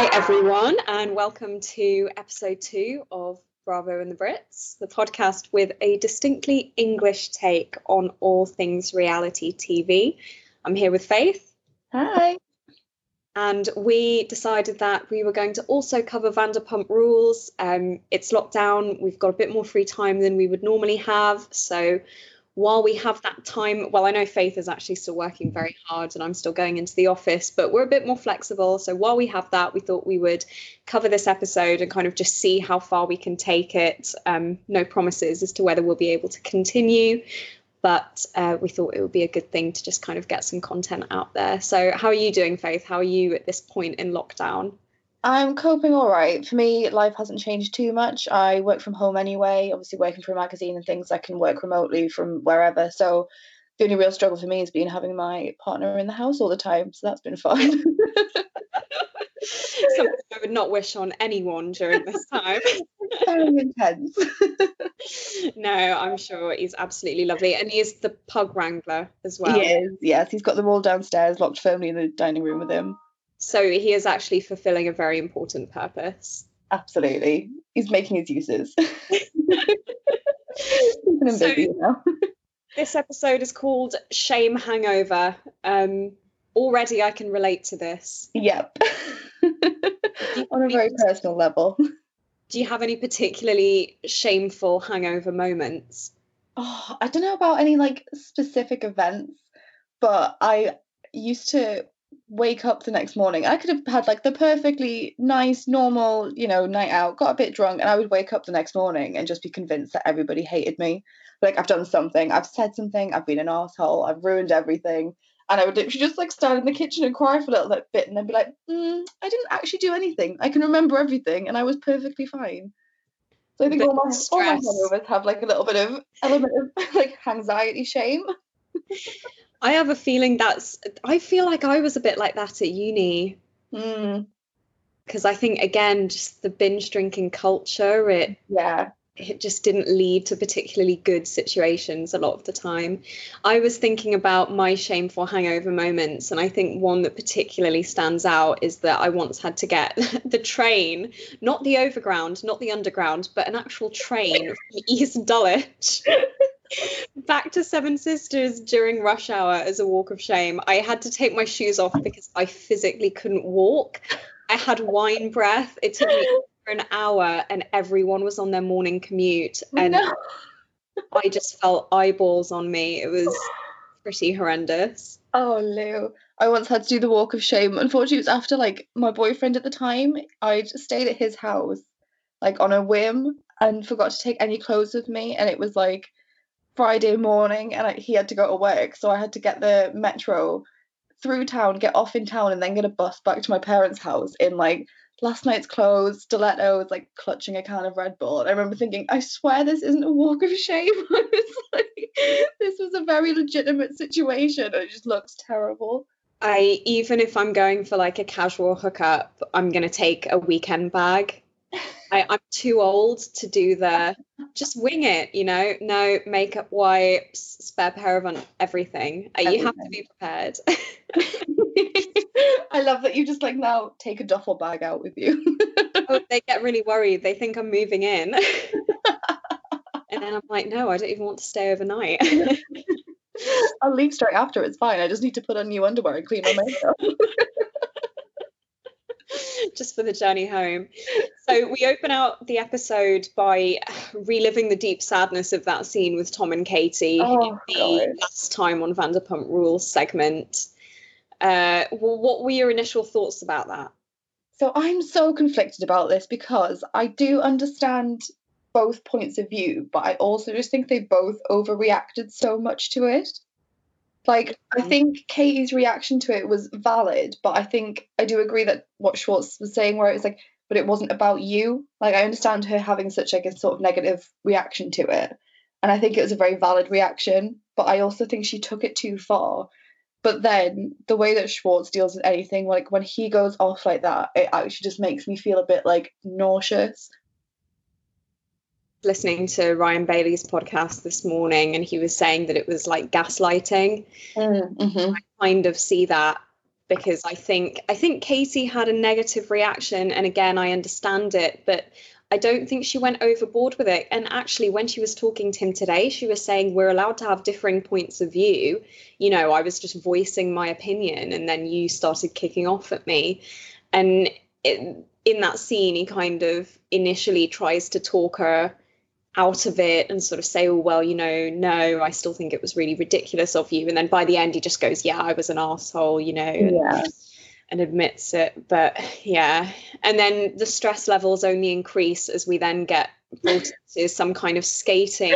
everyone, and welcome to episode 2 of Bravo and the Brits, the podcast with a distinctly English take on all things reality TV. I'm here with Faith. Hi. And we decided that we were going to also cover Vanderpump Rules. It's lockdown, we've got a bit more free time than we would normally have, so while we have that time, well, I know Faith is actually still working very hard and I'm still going into the office, but we're a bit more flexible. So while we have that, we thought we would cover this episode and kind of just see how far we can take it. No promises as to whether we'll be able to continue, but we thought it would be a good thing to just kind of get some content out there. So how are you doing, Faith? How are you at this point in lockdown? I'm coping all right. For me, life hasn't changed too much. I work from home anyway, obviously working for a magazine and things. I can work remotely from wherever. So the only real struggle for me has been having my partner in the house all the time. So that's been fun. Something I would not wish on anyone during this time. Very intense. No, I'm sure he's absolutely lovely. And he is the pug wrangler as well. He is, yes. He's got them all downstairs, locked firmly in the dining room with him. So he is actually fulfilling a very important purpose. Absolutely. He's making his uses. Keeping him busy now. This episode is called Shame Hangover. Already I can relate to this. Yep. On a very personal level. Do you have any particularly shameful hangover moments? Oh, I don't know about any specific events, but I used to wake up the next morning. I could have had the perfectly nice, normal, night out, got a bit drunk, and I would wake up the next morning and just be convinced that everybody hated me. I've done something, I've said something, I've been an asshole, I've ruined everything. And I would literally just stand in the kitchen and cry for a little bit and then be like, I didn't actually do anything. I can remember everything and I was perfectly fine. So I think all my hangovers have a little bit of element of anxiety, shame. I have a feeling I feel like I was a bit like that at uni. Because I think, again, just the binge drinking culture, it just didn't lead to particularly good situations a lot of the time. I was thinking about my shameful hangover moments, and I think one that particularly stands out is that I once had to get the train, not the overground, not the underground, but an actual train from East Dulwich back to Seven Sisters during rush hour as a walk of shame. I had to take my shoes off because I physically couldn't walk. I had wine breath. It took me an hour and everyone was on their morning commute and I just felt eyeballs on me. It was pretty horrendous. Oh, Lou. I once had to do the walk of shame. Unfortunately, it was after my boyfriend at the time. I stayed at his house on a whim and forgot to take any clothes with me, and it was Friday morning and he had to go to work, so I had to get the metro through town, get off in town, and then get a bus back to my parents' house in last night's clothes, stilettos, clutching a can of Red Bull. And I remember thinking, I swear this isn't a walk of shame. I was this was a very legitimate situation. It just looks terrible. Even if I'm going for a casual hookup, I'm going to take a weekend bag. I'm too old to do just wing it, no makeup wipes, spare pair of everything. You have to be prepared. I love that you just now take a duffel bag out with you. Oh, they get really worried. They think I'm moving in. And then I'm like, no, I don't even want to stay overnight. I'll leave straight after. It's fine. I just need to put on new underwear and clean my makeup. Just for the journey home. So we open out the episode by reliving the deep sadness of that scene with Tom and Katie in the last time on Vanderpump Rules segment. What were your initial thoughts about that? So I'm so conflicted about this because I do understand both points of view, but I also just think they both overreacted so much to it. I think Katie's reaction to it was valid, but I do agree that what Schwartz was saying, where it's but it wasn't about you. I understand her having such a sort of negative reaction to it, and I think it was a very valid reaction, but I also think she took it too far. But then the way that Schwartz deals with anything, when he goes off like that, it actually just makes me feel a bit nauseous. Listening to Ryan Bailey's podcast this morning, and he was saying that it was gaslighting. Mm-hmm. I kind of see that because I think Katie had a negative reaction, and again, I understand it, but I don't think she went overboard with it. And actually, when she was talking to him today, she was saying we're allowed to have differing points of view. You know, I was just voicing my opinion, and then you started kicking off at me. And in that scene, he kind of initially tries to talk her out of it and sort of say, oh, well, you know, no, I still think it was really ridiculous of you. And then by the end, he just goes, yeah, I was an arsehole, you know, and admits it. But yeah, and then the stress levels only increase as we then get brought into some kind of skating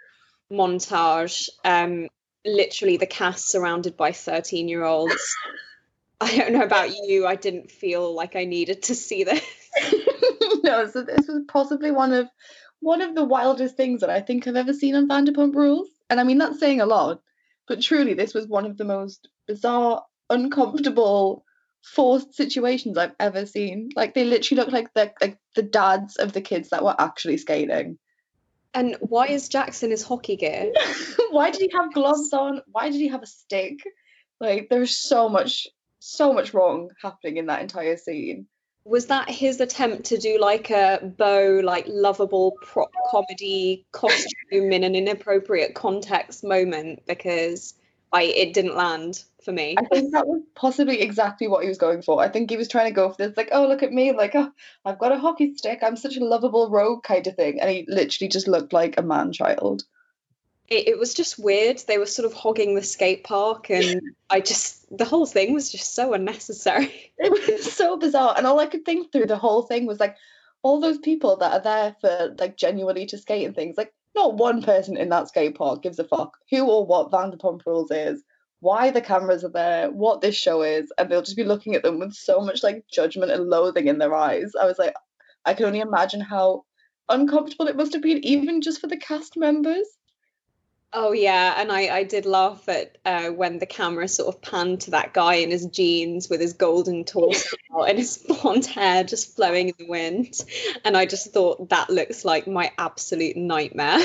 montage. Literally the cast surrounded by 13-year-olds. I don't know about you, I didn't feel like I needed to see this. No, so this was possibly one of the wildest things that I think I've ever seen on Vanderpump Rules. And I mean, that's saying a lot, but truly this was one of the most bizarre, uncomfortable, forced situations I've ever seen. Like, they literally look like the dads of the kids that were actually skating. And why is Jackson his hockey gear? Why did he have gloves on? Why did he have a stick? Like, there's so much wrong happening in that entire scene. Was that his attempt to do like a Beau, like lovable prop comedy costume in an inappropriate context moment? Because it didn't land for me. I think that was possibly exactly what he was going for. I think he was trying to go for this, like, oh, look at me, like, oh, I've got a hockey stick, I'm such a lovable rogue kind of thing. And he literally just looked like a man-child. It was just weird. They were sort of hogging the skate park, and the whole thing was just so unnecessary. It was so bizarre. And all I could think through the whole thing was like, all those people that are there for like genuinely to skate and things, like, not one person in that skate park gives a fuck who or what Vanderpump Rules is, why the cameras are there, what this show is, and they'll just be looking at them with so much like judgment and loathing in their eyes. I was like, I can only imagine how uncomfortable it must have been, even just for the cast members. Oh yeah, and I did laugh at when the camera sort of panned to that guy in his jeans with his golden torso and his blonde hair just flowing in the wind, and I just thought that looks like my absolute nightmare.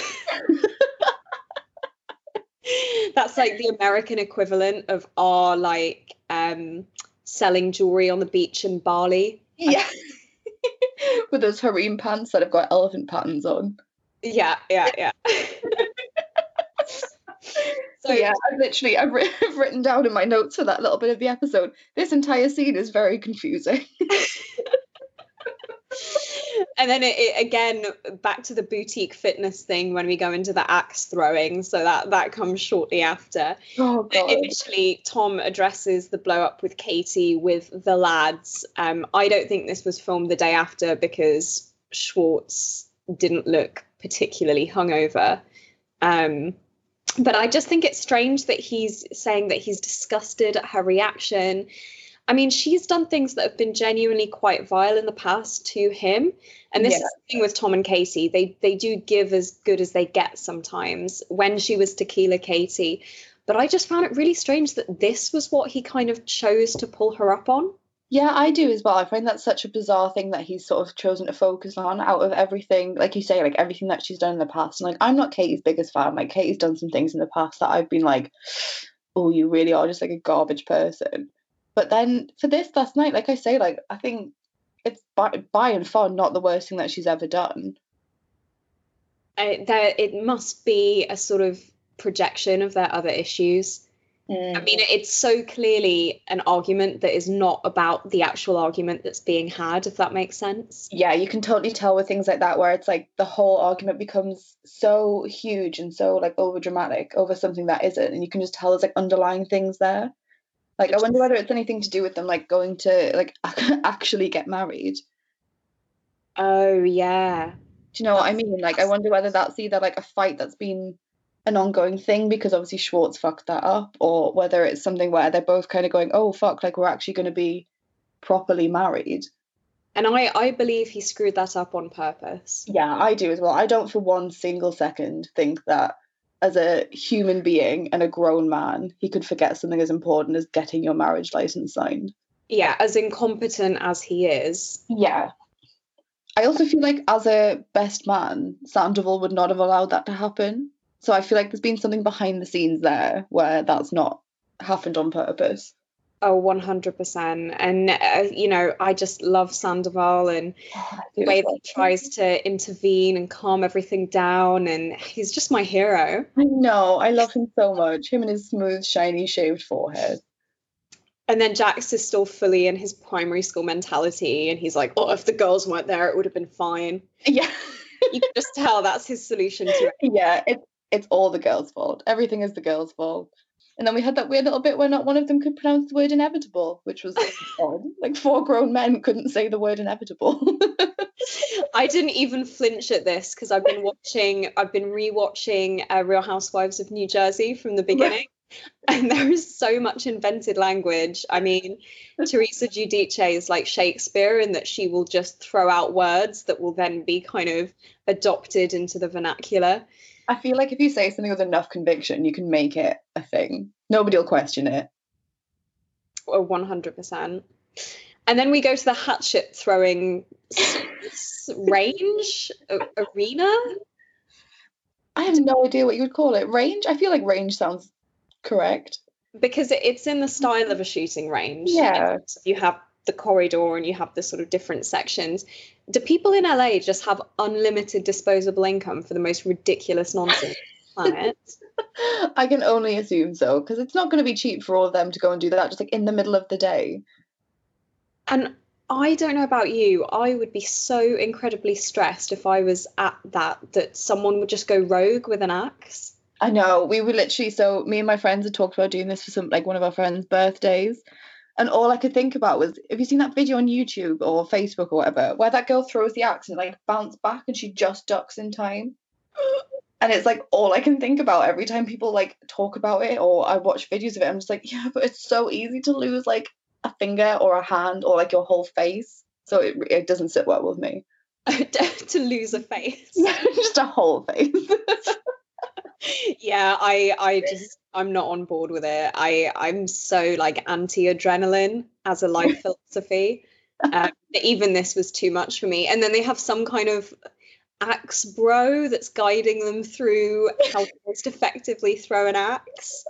That's like the American equivalent of our like selling jewelry on the beach in Bali. Yeah. With those harem pants that have got elephant patterns on. Yeah. So yeah, I've written down in my notes for that little bit of the episode, this entire scene is very confusing. And then it again, back to the boutique fitness thing when we go into the axe throwing. So that comes shortly after. Oh God. Initially, Tom addresses the blow up with Katie with the lads. I don't think this was filmed the day after because Schwartz didn't look particularly hungover. But I just think it's strange that he's saying that he's disgusted at her reaction. I mean, she's done things that have been genuinely quite vile in the past to him. And this is the thing with Tom and Katie. They do give as good as they get sometimes, when she was Tequila Katie. But I just found it really strange that this was what he kind of chose to pull her up on. Yeah, I do as well. I find that such a bizarre thing that he's sort of chosen to focus on out of everything, like you say, like everything that she's done in the past. And like, I'm not Katie's biggest fan. Like, Katie's done some things in the past that I've been like, oh, you really are just like a garbage person. But then for this last night, like I say, like, I think it's by and far not the worst thing that she's ever done. It must be a sort of projection of their other issues. I mean, it's so clearly an argument that is not about the actual argument that's being had, if that makes sense. Yeah, you can totally tell with things like that where it's like the whole argument becomes so huge and so like over dramatic over something that isn't, and you can just tell there's like underlying things there. Like, I wonder whether it's anything to do with them like going to like actually get married. Oh yeah. Do you know what I mean? Like, I wonder whether that's either like a fight that's been an ongoing thing because obviously Schwartz fucked that up, or whether it's something where they're both kind of going, oh fuck, like we're actually going to be properly married. And I believe he screwed that up on purpose. Yeah, I do as well. I don't for one single second think that as a human being and a grown man, he could forget something as important as getting your marriage license signed. Yeah, as incompetent as he is. Yeah. I also feel like as a best man, Sandoval would not have allowed that to happen. So I feel like there's been something behind the scenes there where that's not happened on purpose. Oh, 100%. And, I just love Sandoval and the way that he tries to intervene and calm everything down. And he's just my hero. I know. I love him so much. Him and his smooth, shiny, shaved forehead. And then Jax is still fully in his primary school mentality. And he's like, oh, if the girls weren't there, it would have been fine. Yeah. You can just tell that's his solution to it. Yeah, it's all the girls' fault. Everything is the girls' fault. And then we had that weird little bit where not one of them could pronounce the word inevitable, which was odd. Like 4 grown men couldn't say the word inevitable. I didn't even flinch at this because I've been rewatching Real Housewives of New Jersey from the beginning. And there is so much invented language. I mean, Teresa Giudice is like Shakespeare in that she will just throw out words that will then be kind of adopted into the vernacular. I feel like if you say something with enough conviction, you can make it a thing. Nobody will question it. 100%. And then we go to the hatchet throwing range arena. I have no idea what you would call it. Range? I feel like range sounds correct. Because it's in the style of a shooting range. Yeah. You have the corridor and you have the sort of different sections. Do people in LA just have unlimited disposable income for the most ridiculous nonsense on the planet? I can only assume so, because it's not going to be cheap for all of them to go and do that just like in the middle of the day. And I don't know about you, I would be so incredibly stressed if I was at that someone would just go rogue with an axe. I know. We were literally, so me and my friends had talked about doing this for one of our friends' birthdays. And all I could think about was, have you seen that video on YouTube or Facebook or whatever, where that girl throws the axe and like bounce back and she just ducks in time? And it's like all I can think about every time people like talk about it or I watch videos of it. I'm just like, yeah, but it's so easy to lose like a finger or a hand or like your whole face. So it doesn't sit well with me. To lose a face. Yeah, just a whole face. Yeah, I'm not on board with it. I'm so like anti-adrenaline as a life philosophy. Even this was too much for me. And then they have some kind of axe bro that's guiding them through how to most effectively throw an axe.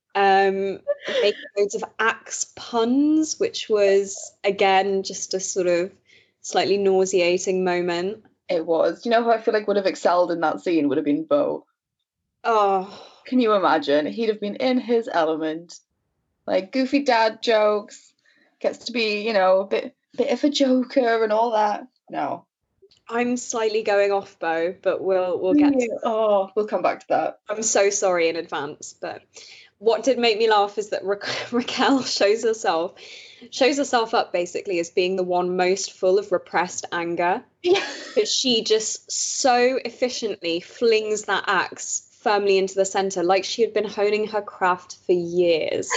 Making loads of axe puns, which was again just a sort of slightly nauseating moment. It was. You know who I feel like would have excelled in that scene would have been Beau. Oh, can you imagine? He'd have been in his element, like goofy dad jokes, gets to be, a bit of a joker and all that. No, I'm slightly going off Beau, but we'll get we'll come back to that. I'm so sorry in advance, but what did make me laugh is that Raquel shows herself up basically as being the one most full of repressed anger. Yeah. But she just so efficiently flings that axe firmly into the center, like she had been honing her craft for years.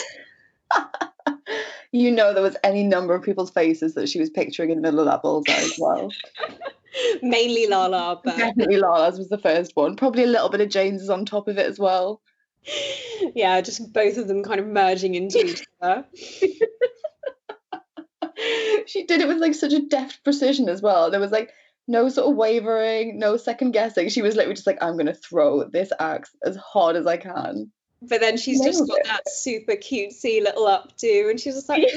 There was any number of people's faces that she was picturing in the middle of that bullseye as well. Mainly Lala, but definitely Lala's was the first one. Probably a little bit of James's on top of it as well. Yeah, just both of them kind of merging into each other. She did it with like such a deft precision as well. There was like no sort of wavering, no second guessing. She was literally just like, I'm going to throw this axe as hard as I can. But then she's just got that super cutesy little updo, and she's just like...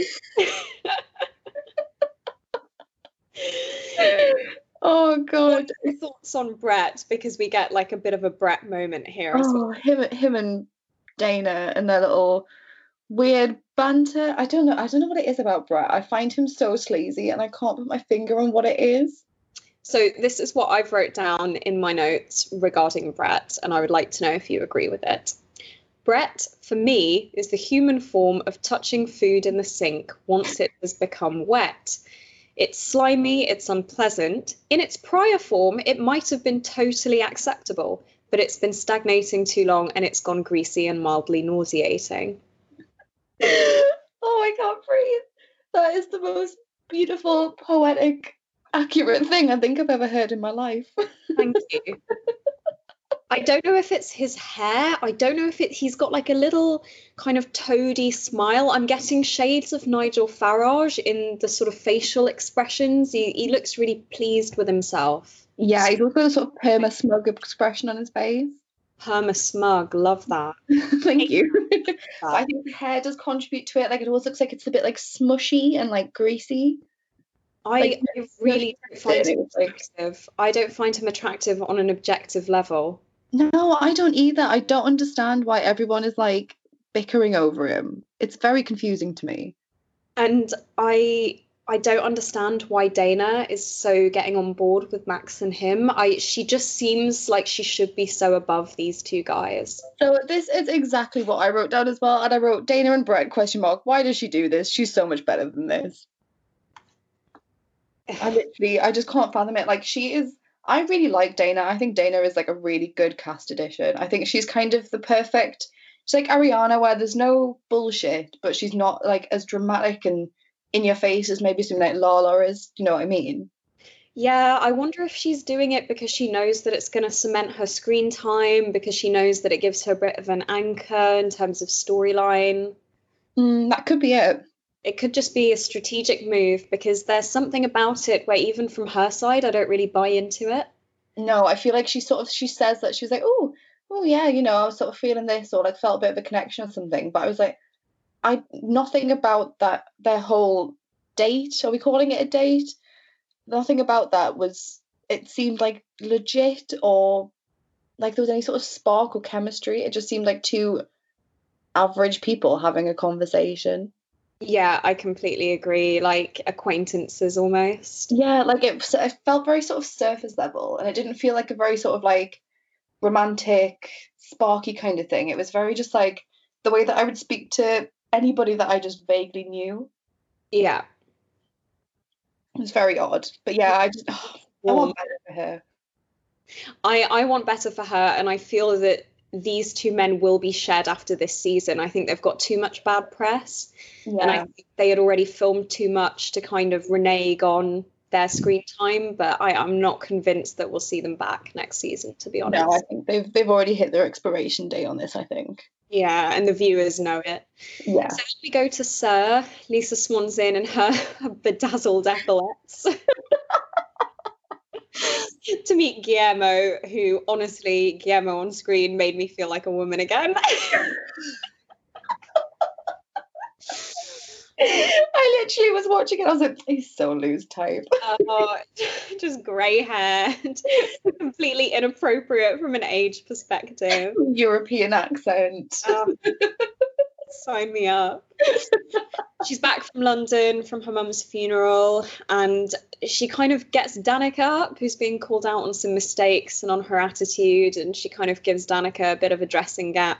Oh, God. What are your thoughts on Brett? Because we get like a bit of a Brett moment here as well. Him and Dana and their little weird banter. I don't know what it is about Brett. I find him so sleazy and I can't put my finger on what it is. So this is what I've wrote down in my notes regarding Brett, and I would like to know if you agree with it. Brett, for me, is the human form of touching food in the sink once it has become wet. It's slimy, it's unpleasant. In its prior form, it might have been totally acceptable, but it's been stagnating too long and it's gone greasy and mildly nauseating. Oh, I can't breathe. That is the most beautiful, poetic, accurate thing I think I've ever heard in my life. Thank you. I don't know if it's his hair. I don't know if he's got like a little kind of toady smile. I'm getting shades of Nigel Farage in the sort of facial expressions. He looks really pleased with himself. Yeah, he's also got a sort of perma smug expression on his face. perma smug. Love that. Thank you. I think the hair does contribute to it. Like, it always looks like it's a bit like smushy and like greasy. I really don't find him attractive. I don't find him attractive on an objective level. No, I don't either. I don't understand why everyone is like bickering over him. It's very confusing to me. And I don't understand why Dana is so getting on board with Max and him. She just seems like she should be so above these two guys. So this is exactly what I wrote down as well. And I wrote Dana and Brett ? Why does she do this? She's so much better than this. I just can't fathom it. Like, I really like Dana. I think Dana is like a really good cast addition. I think she's kind of the perfect, she's like Ariana, where there's no bullshit, but she's not like as dramatic and in your face as maybe something like Lala is. Do you know what I mean? Yeah, I wonder if she's doing it because she knows that it's going to cement her screen time, because she knows that it gives her a bit of an anchor in terms of storyline. That could be it. It could just be a strategic move, because there's something about it where even from her side, I don't really buy into it. No, I feel like she says that she was like, oh yeah, I was sort of feeling this, or like felt a bit of a connection or something. But I was like, nothing about that, their whole date, are we calling it a date? Nothing about that it seemed like legit, or like there was any sort of spark or chemistry. It just seemed like two average people having a conversation. Yeah, I completely agree. Like acquaintances almost. Yeah, like it felt very sort of surface level, and it didn't feel like a very sort of like romantic, sparky kind of thing. It was very just like the way that I would speak to anybody that I just vaguely knew. Yeah. It was very odd. But yeah, I want better for her. I want better for her, and I feel that these two men will be shed after this season. I think they've got too much bad press. Yeah. And I think they had already filmed too much to kind of renege on their screen time, but I'm not convinced that we'll see them back next season, to be honest. No, I think they've already hit their expiration date on this, I think. Yeah, and the viewers know it. Yeah. So we go to Sir. Lisa Swan's in and her bedazzled epaulets. To meet Guillermo, who honestly, Guillermo on screen made me feel like a woman again. I literally was watching it, I was like, he's so loose type. Just grey hair, completely inappropriate from an age perspective. European accent. Sign me up. She's back from London from her mum's funeral, and she kind of gets Danica up, who's being called out on some mistakes and on her attitude, and she kind of gives Danica a bit of a dressing down.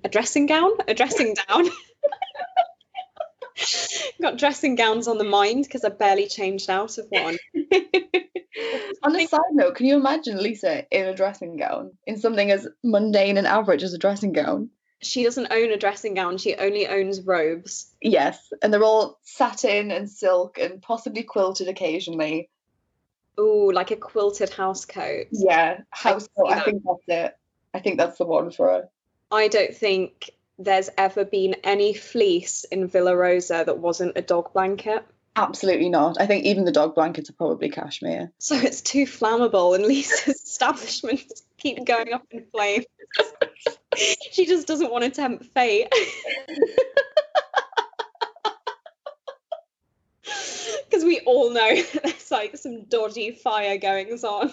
Got dressing gowns on the mind because I barely changed out of one. On a side note, can you imagine Lisa in a dressing gown, in something as mundane and average as a dressing gown? She doesn't own a dressing gown, she only owns robes. Yes, and they're all satin and silk and possibly quilted occasionally. Ooh, like a quilted house coat. Yeah, house coat, I think that's it. I think that's the one for her. I don't think there's ever been any fleece in Villa Rosa that wasn't a dog blanket. Absolutely not. I think even the dog blankets are probably cashmere. So it's too flammable, and Lisa's establishment keep going up in flames. She just doesn't want to tempt fate. Because we all know that there's like some dodgy fire goings on.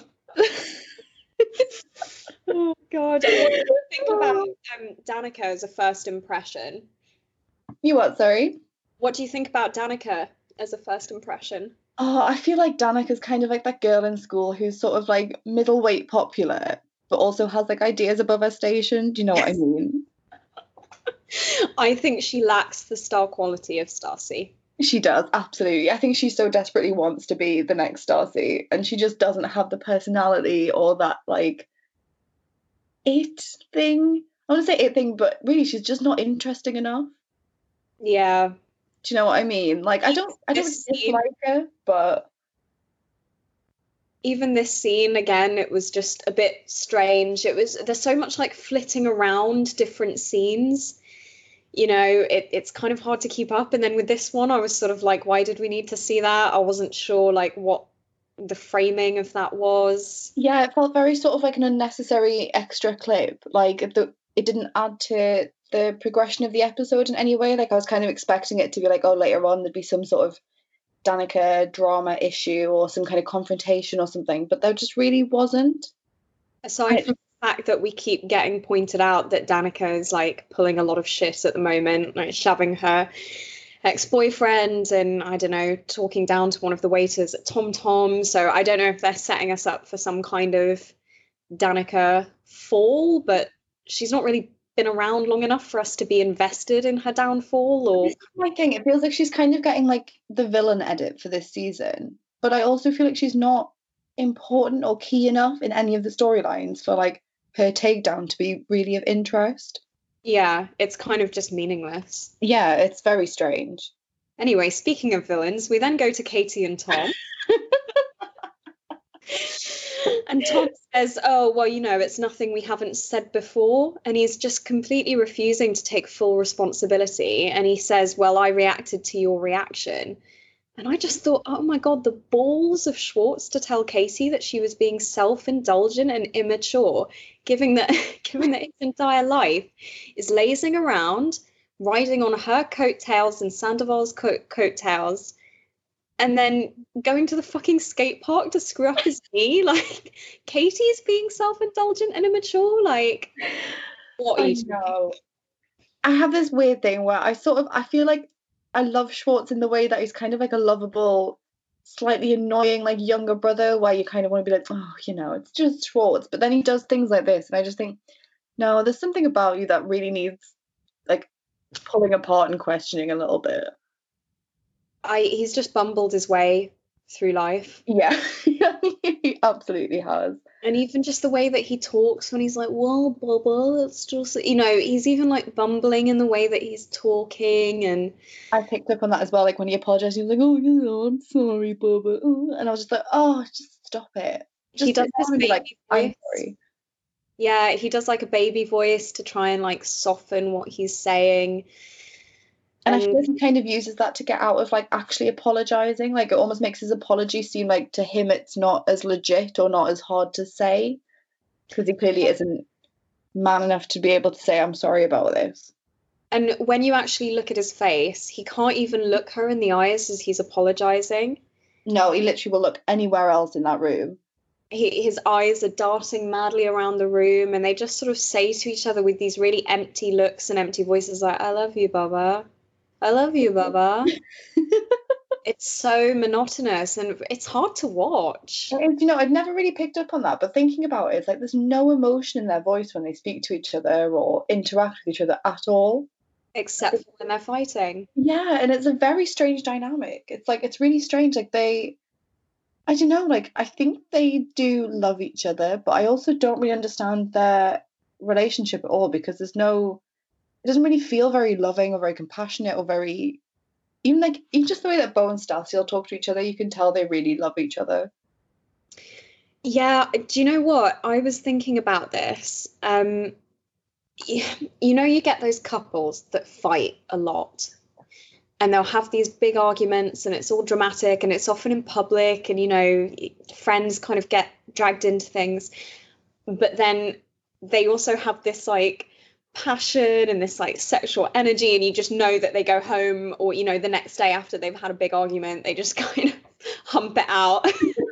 Oh God. What do you think about Danica as a first impression? You what, sorry? What do you think about Danica as a first impression? Oh, I feel like Danica's kind of like that girl in school who's sort of like middleweight popular, but also has like ideas above her station. Do you know what I mean? I think she lacks the star quality of Stacy. She does, absolutely. I think she so desperately wants to be the next Stacy, and she just doesn't have the personality or that like it thing. I want to say it thing, but really she's just not interesting enough. Yeah. Do you know what I mean? Like I don't dislike her, but even this scene again, it was just a bit strange. There's so much like flitting around different scenes. You know, it's kind of hard to keep up. And then with this one, I was sort of like, why did we need to see that? I wasn't sure like what the framing of that was. Yeah, it felt very sort of like an unnecessary extra clip. Like it didn't add to the progression of the episode in any way. Like I was kind of expecting it to be like, oh, later on there'd be some sort of Danica drama issue or some kind of confrontation or something, but there just really wasn't. Aside from the fact that we keep getting pointed out that Danica is like pulling a lot of shit at the moment, like shoving her ex-boyfriend and, I don't know, talking down to one of the waiters at Tom Tom. So I don't know if they're setting us up for some kind of Danica fall, but she's not really been around long enough for us to be invested in her downfall. Or my thing, it feels like she's kind of getting like the villain edit for this season, but I also feel like she's not important or key enough in any of the storylines for like her takedown to be really of interest. Yeah, it's kind of just meaningless. Yeah, it's very strange. Anyway, speaking of villains, we then go to Katie and Tom. And Tom says, oh, well, you know, it's nothing we haven't said before. And he's just completely refusing to take full responsibility. And he says, well, I reacted to your reaction. And I just thought, oh, my God, the balls of Schwartz to tell Katie that she was being self-indulgent and immature, given that his entire life is lazing around, riding on her coattails and Sandoval's coattails, and then going to the fucking skate park to screw up his knee. Like, Katie's being self-indulgent and immature. Like, what are you doing? I have this weird thing where I feel like I love Schwartz in the way that he's kind of like a lovable, slightly annoying, like younger brother, where you kind of want to be like, oh, you know, it's just Schwartz. But then he does things like this, and I just think, no, there's something about you that really needs like pulling apart and questioning a little bit. He's just bumbled his way through life. Yeah, he absolutely has. And even just the way that he talks when he's like, well, Bubba, it's just, you know, he's even like bumbling in the way that he's talking. And I picked up on that as well. Like when he apologized, he was like, oh, you know, I'm sorry, Bubba. And I was just like, oh, just stop it. Just he does this baby like, voice. I'm sorry. Yeah, he does like a baby voice to try and like soften what he's saying. And I feel like he kind of uses that to get out of like actually apologizing. Like it almost makes his apology seem like to him it's not as legit or not as hard to say, because he clearly isn't man enough to be able to say, I'm sorry about this. And when you actually look at his face, he can't even look her in the eyes as he's apologizing. No, he literally will look anywhere else in that room. His eyes are darting madly around the room, and they just sort of say to each other with these really empty looks and empty voices like, I love you, Bubba. I love you, Bubba. It's so monotonous and it's hard to watch. You know, I'd never really picked up on that, but thinking about it, it's like there's no emotion in their voice when they speak to each other or interact with each other at all. Except for when they're fighting. Yeah, and it's a very strange dynamic. It's like, it's really strange. Like I don't know, like I think they do love each other, but I also don't really understand their relationship at all, because it doesn't really feel very loving or very compassionate or very, even just the way that Bo and Stassi will talk to each other, you can tell they really love each other. Yeah, do you know what? I was thinking about this. You know, you get those couples that fight a lot and they'll have these big arguments and it's all dramatic and it's often in public and, you know, friends kind of get dragged into things. But then they also have this like passion and this like sexual energy, and you just know that they go home, or you know, the next day after they've had a big argument, they just kind of hump it out.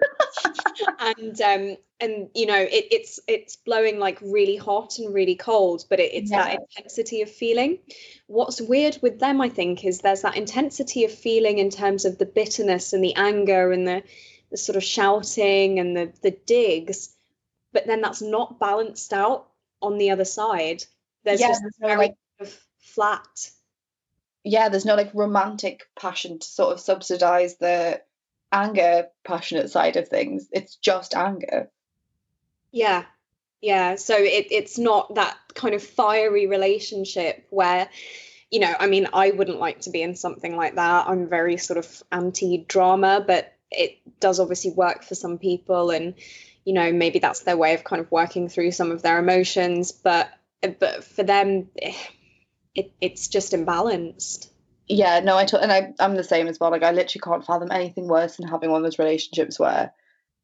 and you know, it's blowing like really hot and really cold, but it's that intensity of feeling. What's weird with them, I think, is there's that intensity of feeling in terms of the bitterness and the anger and the sort of shouting and the digs, but then that's not balanced out on the other side. There's just very like flat. Yeah, there's no like romantic passion to sort of subsidize the anger passionate side of things. It's just anger. Yeah. So it's not that kind of fiery relationship where, you know, I mean, I wouldn't like to be in something like that. I'm very sort of anti-drama, but it does obviously work for some people, and you know, maybe that's their way of kind of working through some of their emotions, but for them, it's just imbalanced. Yeah, no, I'm the same as well. Like I literally can't fathom anything worse than having one of those relationships where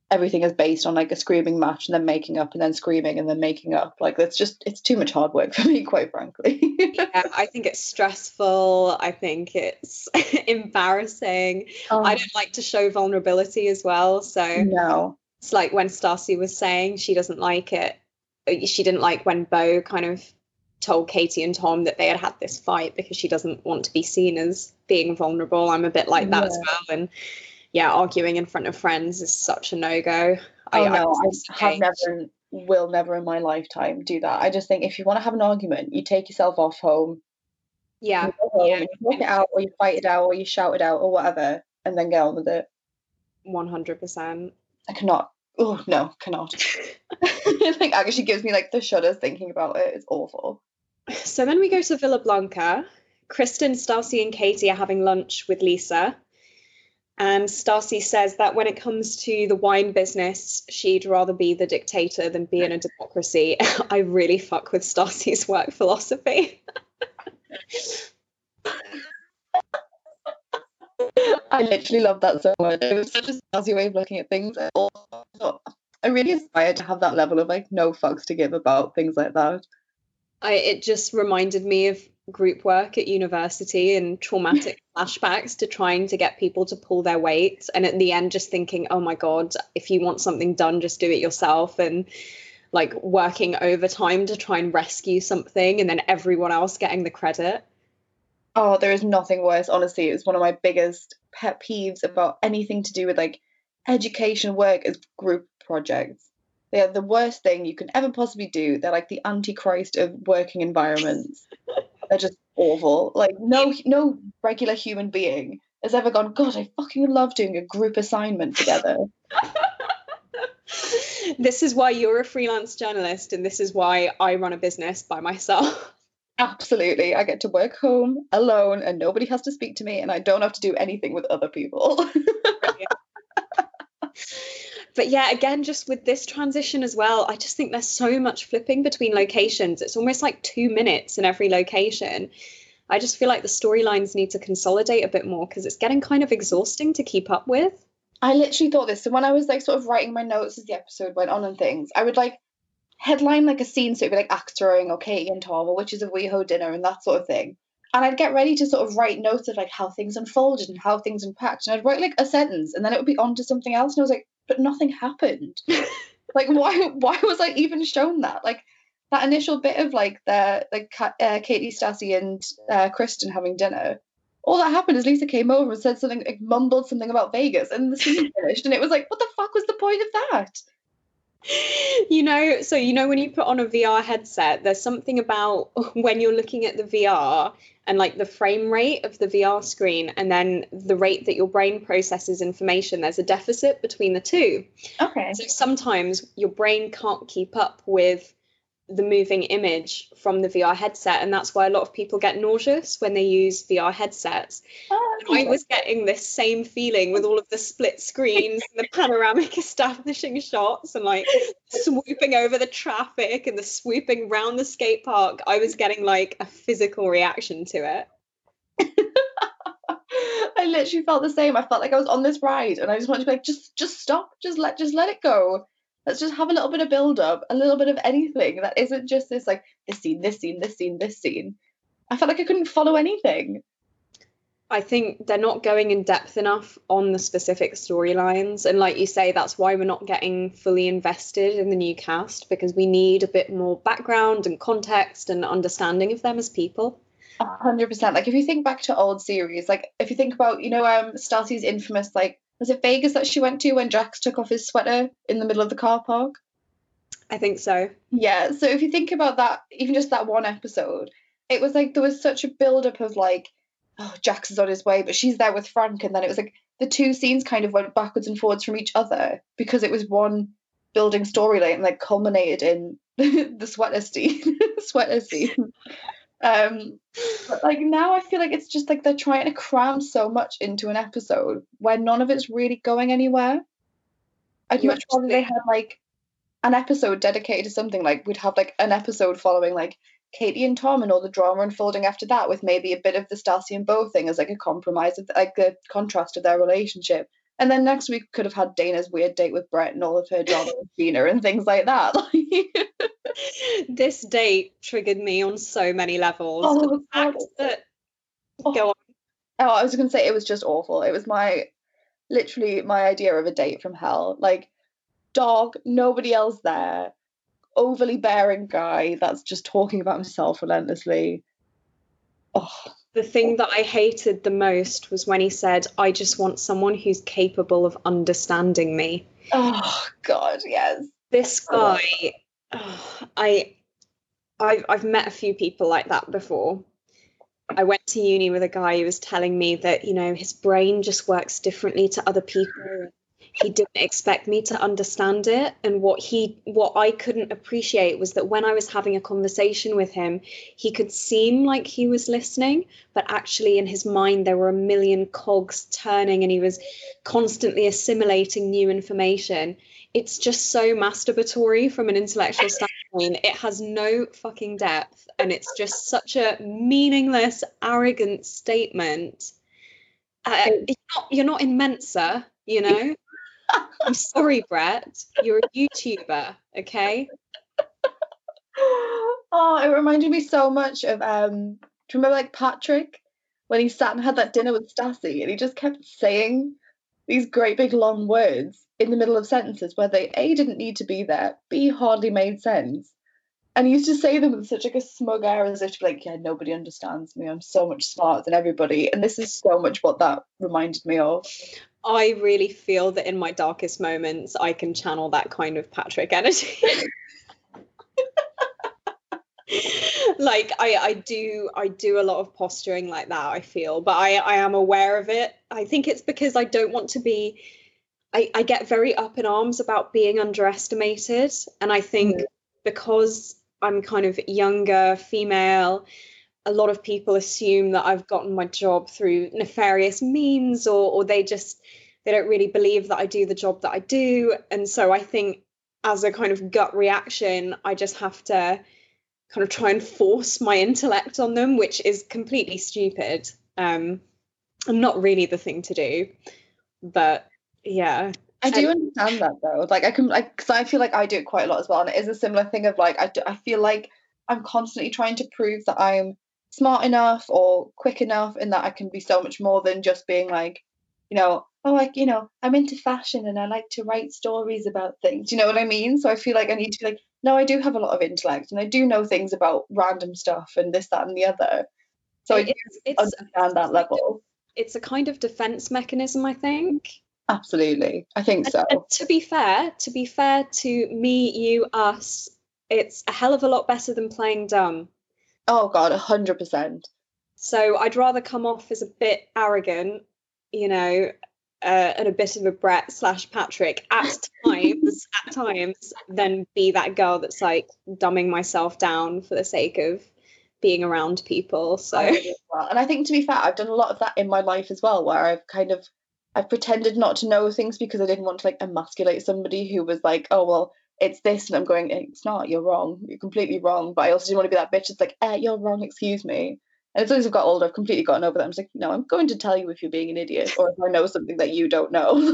everything is based on like a screaming match and then making up and then screaming and then making up. Like it's too much hard work for me, quite frankly. Yeah, I think it's stressful. I think it's embarrassing. I don't like to show vulnerability as well. So no. It's like when Stassi was saying she doesn't like it. She didn't like when Beau kind of told Katie and Tom that they had this fight because she doesn't want to be seen as being vulnerable. I'm a bit like that as well. And yeah, arguing in front of friends is such a no-go. I will never in my lifetime do that. I just think if you want to have an argument, you take yourself off home. Yeah. You go home and you talk it out, or you fight it out, or you shout it out, or whatever, and then get on with it. 100%. I cannot. Oh no, cannot. It like actually gives me like the shudders thinking about it. It's awful. So then we go to Villa Blanca. Kristen, Stassi, and Katie are having lunch with Lisa. And Stassi says that when it comes to the wine business, she'd rather be the dictator than be in a democracy. I really fuck with Stassi's work philosophy. I literally love that so much. It was such a Stassi way of looking at things. I really aspire to have that level of like no fucks to give about things like that. It just reminded me of group work at university and traumatic flashbacks to trying to get people to pull their weight, and at the end just thinking, oh my god, if you want something done, just do it yourself, and like working overtime to try and rescue something and then everyone else getting the credit. Oh, there is nothing worse, honestly. It's one of my biggest pet peeves about anything to do with like education work as group projects. They are the worst thing you can ever possibly do. They're like the antichrist of working environments. They're just awful. Like no regular human being has ever gone, God, I fucking love doing a group assignment together. This is why you're a freelance journalist, and this is why I run a business by myself. Absolutely. I get to work home alone and nobody has to speak to me, and I don't have to do anything with other people. But yeah, again, just with this transition as well, I just think there's so much flipping between locations. It's almost like 2 minutes in every location. I just feel like the storylines need to consolidate a bit more because it's getting kind of exhausting to keep up with. I literally thought this. So when I was like sort of writing my notes as the episode went on and things, I would like headline like a scene, so it'd be like axe throwing or Katie and Tom or Witches of WeHo dinner and that sort of thing. And I'd get ready to sort of write notes of like how things unfolded and how things unpacked. And I'd write like a sentence and then it would be on to something else. And I was like, but nothing happened. Like, why was I even shown that? Like that initial bit of like Katie, Stassi and Kristen having dinner. All that happened is Lisa came over and said something, like mumbled something about Vegas, and the scene finished. And it was like, what the fuck was the point of that? When you put on a VR headset, there's something about when you're looking at the VR and like the frame rate of the VR screen and then the rate that your brain processes information, there's a deficit between the two. Okay. So sometimes your brain can't keep up with the moving image from the VR headset, and that's why a lot of people get nauseous when they use VR headsets. And I was getting this same feeling with all of the split screens and the panoramic establishing shots and like swooping over the traffic and the swooping round the skate park. I was getting like a physical reaction to it. I literally felt the same. I felt like I was on this ride and I just wanted to be like, just stop, just let it go. Let's just have a little bit of build up, a little bit of anything that isn't just this like this scene, this scene, this scene, this scene. I felt like I couldn't follow anything. I think they're not going in depth enough on the specific storylines. And like you say, that's why we're not getting fully invested in the new cast, because we need a bit more background and context and understanding of them as people. 100%. Like if you think back to old series, like if you think about, Stassi's infamous, like, was it Vegas that she went to when Jax took off his sweater in the middle of the car park? I think so. Yeah. So if you think about that, even just that one episode, it was like there was such a build-up of like, oh, Jax is on his way, but she's there with Frank. And then it was like the two scenes kind of went backwards and forwards from each other because it was one building storyline and like culminated in the sweater scene. But like now I feel like it's just like they're trying to cram so much into an episode where none of it's really going anywhere. I'd much rather they had like an episode dedicated to something. Like we'd have like an episode following like Katie and Tom and all the drama unfolding after that, with maybe a bit of the Stassi and Beau thing as like a compromise of like the contrast of their relationship, And then next week could have had Dana's weird date with Brett and all of her drama with Gina and things like that. This date triggered me on so many levels. Go on. Oh, I was going to say it was just awful. It was literally my idea of a date from hell. Like, dog, nobody else there, overly bearing guy that's just talking about himself relentlessly. Oh. The thing that I hated the most was when he said, I just want someone who's capable of understanding me. Oh, God, yes. This guy, I've met a few people like that before. I went to uni with a guy who was telling me that, you know, his brain just works differently to other people. He didn't expect me to understand it. And what I couldn't appreciate was that when I was having a conversation with him, he could seem like he was listening, but actually in his mind, there were a million cogs turning and he was constantly assimilating new information. It's just so masturbatory from an intellectual standpoint. It has no fucking depth. And it's just such a meaningless, arrogant statement. You're not in Mensa, you know? I'm sorry, Brett. You're a YouTuber, okay? Oh, it reminded me so much of, do you remember like Patrick when he sat and had that dinner with Stassi and he just kept saying these great big long words in the middle of sentences where they A, didn't need to be there, B, hardly made sense. And he used to say them with such like a smug air as if to be like, yeah, nobody understands me. I'm so much smarter than everybody. And this is so much what that reminded me of. I really feel that in my darkest moments, I can channel that kind of Patrick energy. Like I do a lot of posturing like that, I feel, but I am aware of it. I think it's because I don't want to be, I get very up in arms about being underestimated. And I think because I'm kind of younger, female, a lot of people assume that I've gotten my job through nefarious means, or they don't really believe that I do the job that I do. And so I think as a kind of gut reaction, I just have to kind of try and force my intellect on them, which is completely stupid. And not really the thing to do. But yeah. I do understand that though. Like because I feel like I do it quite a lot as well. And it is a similar thing of like, I feel like I'm constantly trying to prove that I'm smart enough or quick enough and that I can be so much more than just being like, you know, oh, like, you know, I'm into fashion and I like to write stories about things. Do you know what I mean? So I feel like I need to be like, no, I do have a lot of intellect and I do know things about random stuff and this, that, and the other. So I understand that level. It's a kind of defense mechanism, I think. Absolutely. I think so. And to be fair to me, you, us, it's a hell of a lot better than playing dumb. Oh God, 100%. So I'd rather come off as a bit arrogant, you know, and a bit of a Brett / Patrick at times, than be that girl that's like dumbing myself down for the sake of being around people. So, and I think to be fair, I've done a lot of that in my life as well, where I've pretended not to know things because I didn't want to like emasculate somebody who was like, oh well, it's this, and I'm going, it's not, you're wrong, you're completely wrong. But I also didn't want to be that bitch. It's like, you're wrong, excuse me. And as soon as I've got older, I've completely gotten over that. I'm just like, no, I'm going to tell you if you're being an idiot or if I know something that you don't know.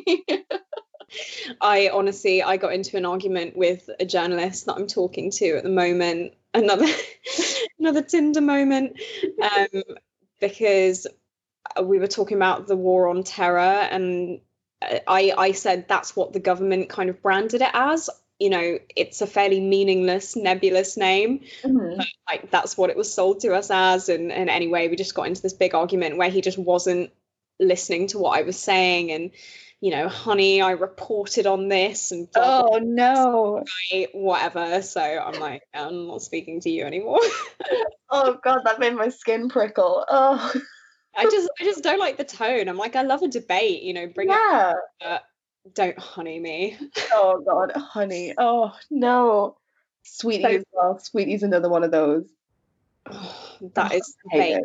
I got into an argument with a journalist that I'm talking to at the moment, another Tinder moment, because we were talking about the war on terror, and I said that's what the government kind of branded it as. You know, it's a fairly meaningless, nebulous name, but like that's what it was sold to us as. And anyway, we just got into this big argument where he just wasn't listening to what I was saying, and you know, honey, I reported on this, and blah, blah, no, whatever. So I'm like, I'm not speaking to you anymore. Oh God, that made my skin prickle. Oh. I just don't like the tone. I'm like, I love a debate, you know, bring it, don't honey me. Oh God, honey. Oh no. Sweetie as well. Sweetie's another one of those. Oh, that is fake.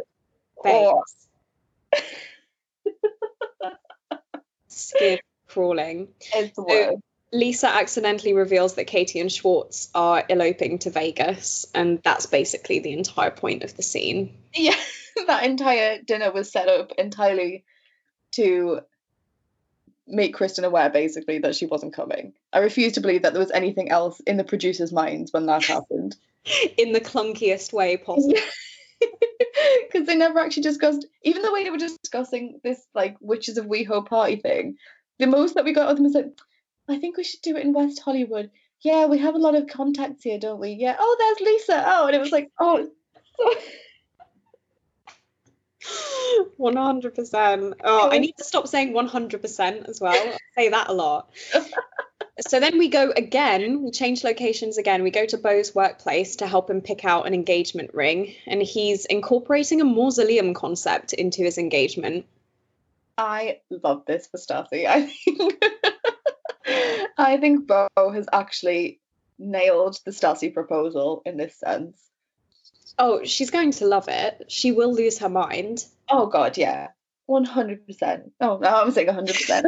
Skin crawling. It's the worst. Lisa accidentally reveals that Katie and Schwartz are eloping to Vegas, and that's basically the entire point of the scene. Yeah, that entire dinner was set up entirely to make Kristen aware, basically, that she wasn't coming. I refuse to believe that there was anything else in the producers' minds when that happened. In the clunkiest way possible. Because they never actually discussed, even the way they were discussing this, like, Witches of WeHo party thing, the most that we got of them was like, I think we should do it in West Hollywood. Yeah, we have a lot of contacts here, don't we? Yeah. Oh, there's Lisa. Oh, and it was like, oh. 100%. Oh, I need to stop saying 100% as well. I say that a lot. So then we go again, we change locations again. We go to Beau's workplace to help him pick out an engagement ring. And he's incorporating a mausoleum concept into his engagement. I love this for Stacy. I think Beau has actually nailed the Stacy proposal in this sense. Oh, she's going to love it. She will lose her mind. Oh, God, yeah. 100%. Oh, no, I'm saying 100%.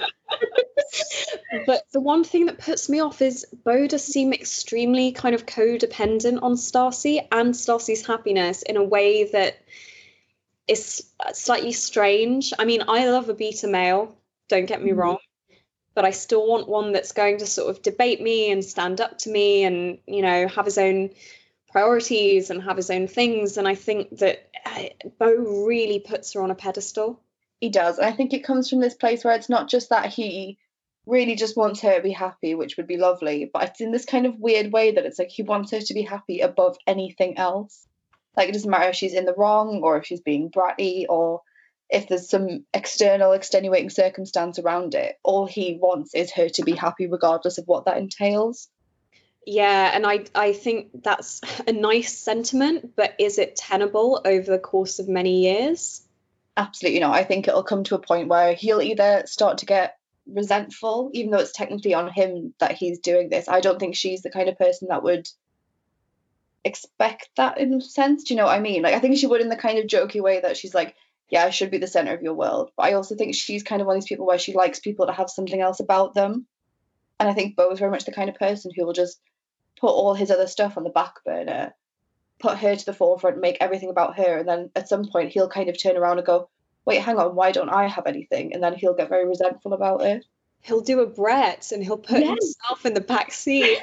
But the one thing that puts me off is Beau does seem extremely kind of codependent on Stacy and Stacy's happiness in a way that is slightly strange. I mean, I love a beta male, don't get me wrong, but I still want one that's going to sort of debate me and stand up to me and, you know, have his own priorities and have his own things. And I think that Beau really puts her on a pedestal. He does. And I think it comes from this place where it's not just that he really just wants her to be happy, which would be lovely, but it's in this kind of weird way that it's like he wants her to be happy above anything else. Like, it doesn't matter if she's in the wrong or if she's being bratty or if there's some external extenuating circumstance around it. All he wants is her to be happy regardless of what that entails. Yeah, and I think that's a nice sentiment, but is it tenable over the course of many years? Absolutely not. I think it'll come to a point where he'll either start to get resentful, even though it's technically on him that he's doing this. I don't think she's the kind of person that would expect that in a sense. Do you know what I mean? Like, I think she would in the kind of jokey way that she's like, yeah, I should be the center of your world. But I also think she's kind of one of these people where she likes people to have something else about them. And I think Beau's very much the kind of person who will just put all his other stuff on the back burner, put her to the forefront, make everything about her. And then at some point he'll kind of turn around and go, wait, hang on, why don't I have anything? And then he'll get very resentful about it. He'll do a Brett and he'll put himself in the back seat.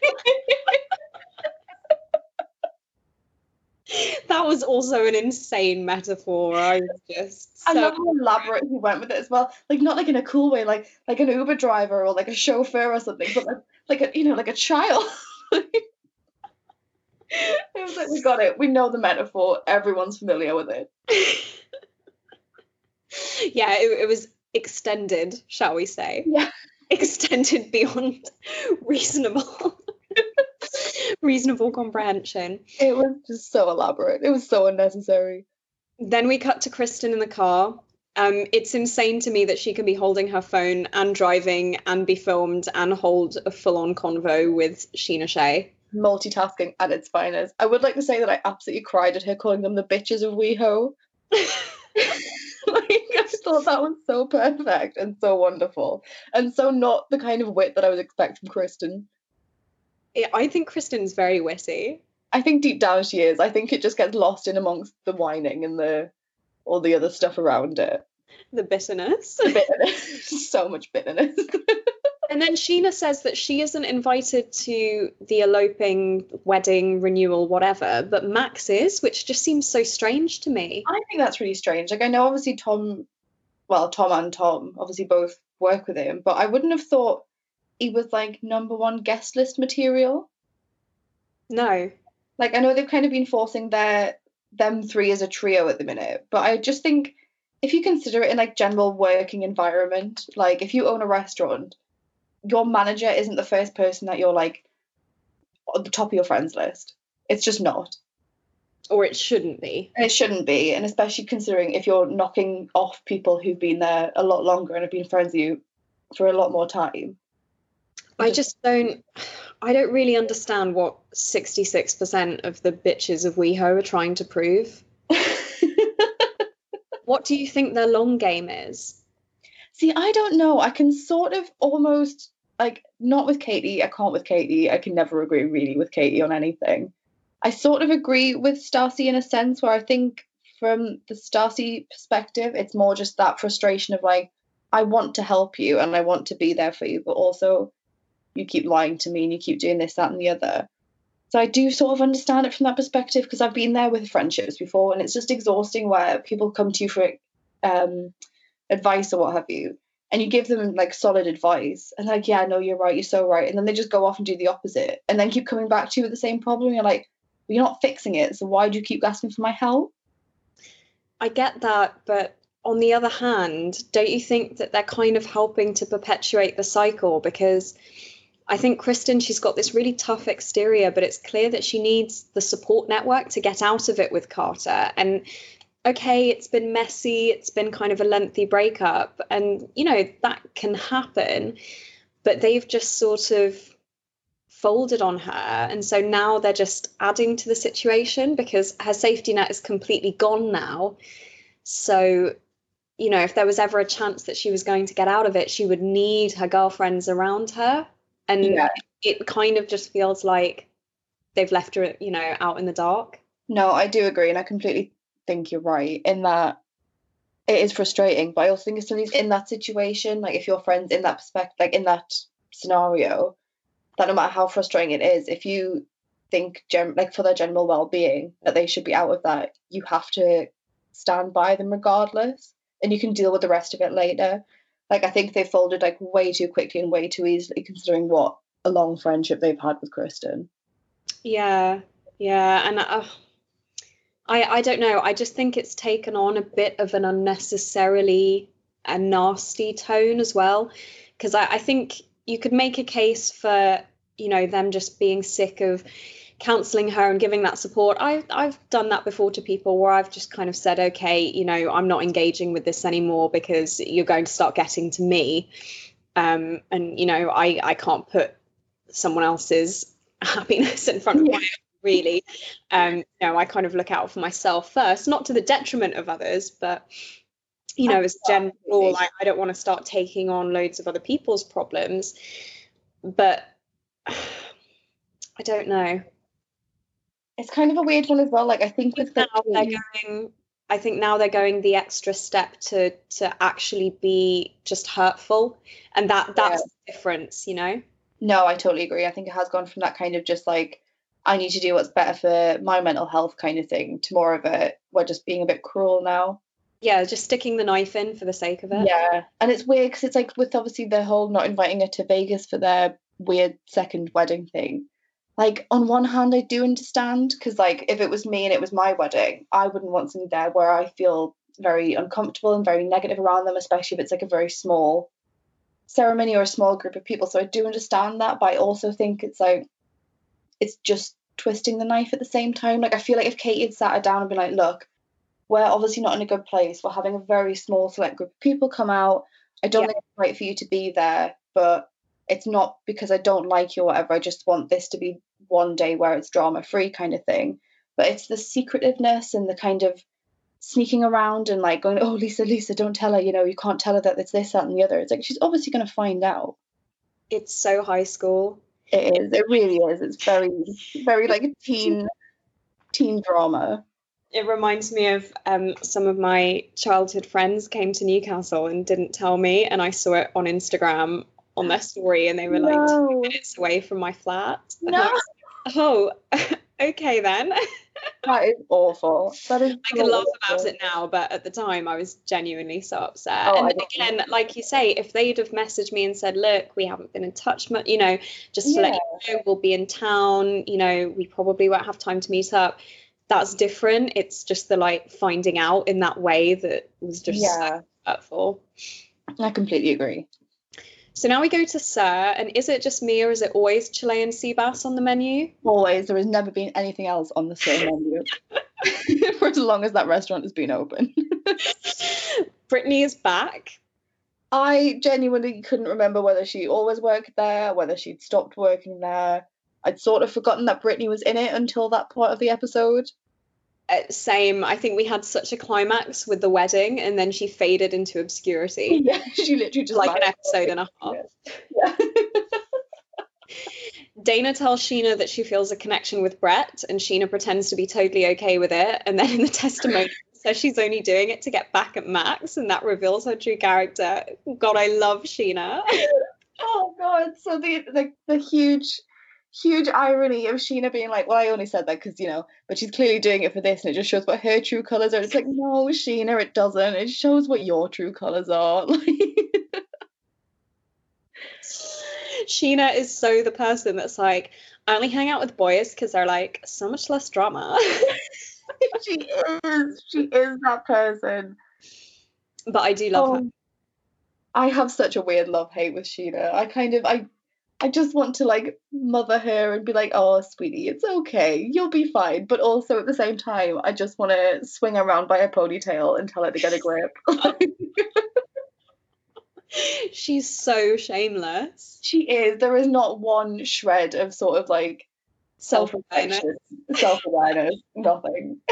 That was also an insane metaphor. I love how elaborate he went with it as well. Like, not like in a cool way, like an Uber driver or like a chauffeur or something, but like a, you know, like a child. It was like, we got it. We know the metaphor. Everyone's familiar with it. Yeah, it was extended, shall we say? Yeah, extended beyond reasonable comprehension. It was just so elaborate. It was so unnecessary. Then we cut to Kristen in the car. It's insane to me that she can be holding her phone and driving and be filmed and hold a full-on convo with Scheana Shay. Multitasking at its finest. I would like to say that I absolutely cried at her calling them the bitches of WeHo. Like, I thought that was so perfect and so wonderful and so not the kind of wit that I would expect from Kristen. I think Kristen's very witty. I think deep down she is. I think it just gets lost in amongst the whining and all the other stuff around it. The bitterness. So much bitterness. And then Scheana says that she isn't invited to the eloping, wedding, renewal, whatever, but Max is, which just seems so strange to me. I think that's really strange. Like, I know obviously Tom and Tom obviously both work with him, but I wouldn't have thought he was like #1 guest list material. No. Like, I know they've kind of been forcing them three as a trio at the minute, but I just think if you consider it in like general working environment, like if you own a restaurant, your manager isn't the first person that you're like on the top of your friends list. It's just not. Or it shouldn't be. It shouldn't be. And especially considering if you're knocking off people who've been there a lot longer and have been friends with you for a lot more time. I don't really understand what 66% of the bitches of WeHo are trying to prove. What do you think their long game is? See, I don't know. I can sort of almost, like, not with Katie. I can't with Katie. I can never agree really with Katie on anything. I sort of agree with Stacy in a sense where I think from the Stacy perspective, it's more just that frustration of like, I want to help you and I want to be there for you, but also you keep lying to me and you keep doing this, that, and the other. So I do sort of understand it from that perspective, because I've been there with friendships before, and it's just exhausting where people come to you for advice or what have you, and you give them like solid advice and like, yeah, no, you're right, you're so right, and then they just go off and do the opposite and then keep coming back to you with the same problem. You're like, well, you're not fixing it, so why do you keep asking for my help? I get that, but on the other hand, don't you think that they're kind of helping to perpetuate the cycle? Because I think Kristen, she's got this really tough exterior, but it's clear that she needs the support network to get out of it with Carter. And okay, it's been messy, it's been kind of a lengthy breakup, and you know, that can happen, but they've just sort of folded on her, and so now they're just adding to the situation because her safety net is completely gone now. So, you know, if there was ever a chance that she was going to get out of it, she would need her girlfriends around her. And yeah, it kind of just feels like they've left her, you know, out in the dark. No, I do agree, and I completely think you're right in that it is frustrating, but I also think if somebody's in that situation, like if your friend's in that perspective, like in that scenario, that no matter how frustrating it is, if you think like for their general well-being that they should be out of that, you have to stand by them regardless, and you can deal with the rest of it later. Like I think they folded like way too quickly and way too easily, considering what a long friendship they've had with Kristen. Yeah, and I don't know. I just think it's taken on a bit of an unnecessarily a nasty tone as well, because I think you could make a case for, you know, them just being sick of counselling her and giving that support. I've done that before to people where I've just kind of said, okay, you know, I'm not engaging with this anymore because you're going to start getting to me, and you know, I can't put someone else's happiness in front of my own, really. You know, I kind of look out for myself first, not to the detriment of others, but you know, as a general rule, I don't want to start taking on loads of other people's problems. But I don't know. It's kind of a weird one as well. Like I think with I think now they're going the extra step to actually be just hurtful, and that's the difference, you know. No, I totally agree. I think it has gone from that kind of just like, I need to do what's better for my mental health kind of thing to more of a, we're just being a bit cruel now. Yeah, just sticking the knife in for the sake of it. Yeah, and it's weird because it's like with obviously the whole not inviting her to Vegas for their weird second wedding thing. Like on one hand, I do understand, because like if it was me and it was my wedding, I wouldn't want somebody there where I feel very uncomfortable and very negative around them, especially if it's like a very small ceremony or a small group of people. So I do understand that, but I also think it's like, it's just twisting the knife at the same time. Like I feel like if Katie had sat her down and been like, look, we're obviously not in a good place, we're having a very small select group of people come out, I don't think it's right for you to be there, but it's not because I don't like you or whatever, I just want this to be one day where it's drama free kind of thing. But it's the secretiveness and the kind of sneaking around and like going, oh, Lisa, don't tell her, you know, you can't tell her that it's this, that and the other. It's like, she's obviously going to find out. It's so high school. It is, it really is. It's very, very like a teen drama. It reminds me of some of my childhood friends came to Newcastle and didn't tell me, and I saw it on Instagram on their story, and they were like 2 minutes away from my flat. No. Like, oh, okay then. That is awful. That is. I can laugh about it now, but at the time I was genuinely so upset. And again, like you say, if they'd have messaged me and said, look, we haven't been in touch much, you know, just to let you know, we'll be in town, you know, we probably won't have time to meet up. That's different. It's just the like finding out in that way that was just so hurtful. I completely agree. So now we go to Sir, and is it just me or is it always Chilean sea bass on the menu? Always. There has never been anything else on the Sir menu for as long as that restaurant has been open. Brittany is back. I genuinely couldn't remember whether she always worked there, whether she'd stopped working there. I'd sort of forgotten that Brittany was in it until that part of the episode. Same. I think we had such a climax with the wedding, and then she faded into obscurity. Yeah, she literally just like an episode and a half. Yeah. Dana tells Sheena that she feels a connection with Brett, and Sheena pretends to be totally okay with it. And then in the testimonials, says she's only doing it to get back at Max, and that reveals her true character. God, I love Sheena. Oh God! So the huge irony of Sheena being like, well, I only said that because, but she's clearly doing it for this, and it just shows what her true colours are. It's like, no, Sheena, it doesn't. It shows what your true colours are. Sheena is so the person that's like, I only hang out with boys because they're like so much less drama. She is that person. But I do love her. I have such a weird love-hate with Sheena. I just want to like mother her and be like, oh, sweetie, it's okay, you'll be fine. But also at the same time, I just want to swing her around by her ponytail and tell her to get a grip. She's so shameless. She is. There is not one shred of sort of like self-awareness, nothing.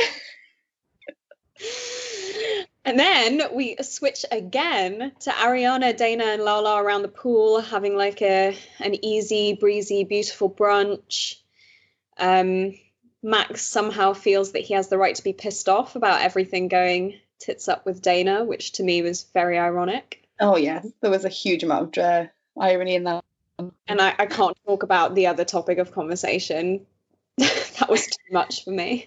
And then we switch again to Ariana, Dana, and Lala around the pool having like an easy, breezy, beautiful brunch. Max somehow feels that he has the right to be pissed off about everything going tits up with Dana, which to me was very ironic. Oh yes, there was a huge amount of irony in that. And I can't talk about the other topic of conversation. That was too much for me.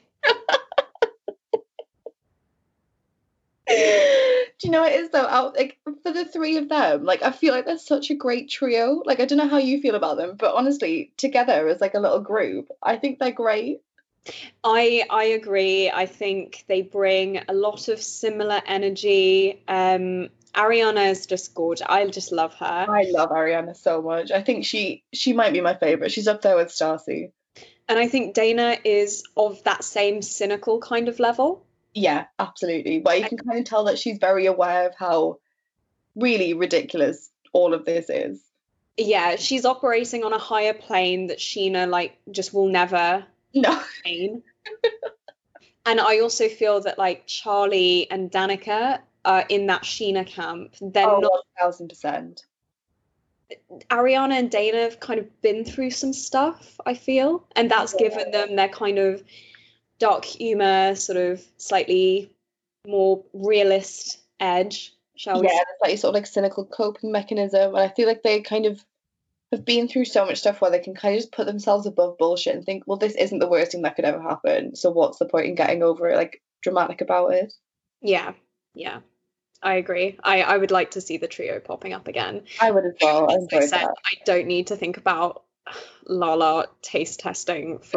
Do you know what it is though? Like for the three of them, like I feel like they're such a great trio. Like I don't know how you feel about them, but honestly, together as like a little group, I think they're great. I agree. I think they bring a lot of similar energy. Ariana is just gorgeous. I just love her. I love Ariana so much. I think she might be my favorite. She's up there with Stassi. And I think Dana is of that same cynical kind of level. Yeah, absolutely. But you can kind of tell that she's very aware of how really ridiculous all of this is. Yeah, she's operating on a higher plane that Sheena like just will never attain. And I also feel that like Charlie and Danica are in that Sheena camp. They're not 1000%. Ariana and Dana have kind of been through some stuff, I feel, and that's given them their kind of dark humor, sort of slightly more realist edge, shall we say. Yeah, sort of like cynical coping mechanism. And I feel like they kind of have been through so much stuff where they can kind of just put themselves above bullshit and think, well, this isn't the worst thing that could ever happen, so what's the point in getting over it, like dramatic about it? Yeah, I agree. I would like to see the trio popping up again. I would as well. I don't need to think about Lala taste testing for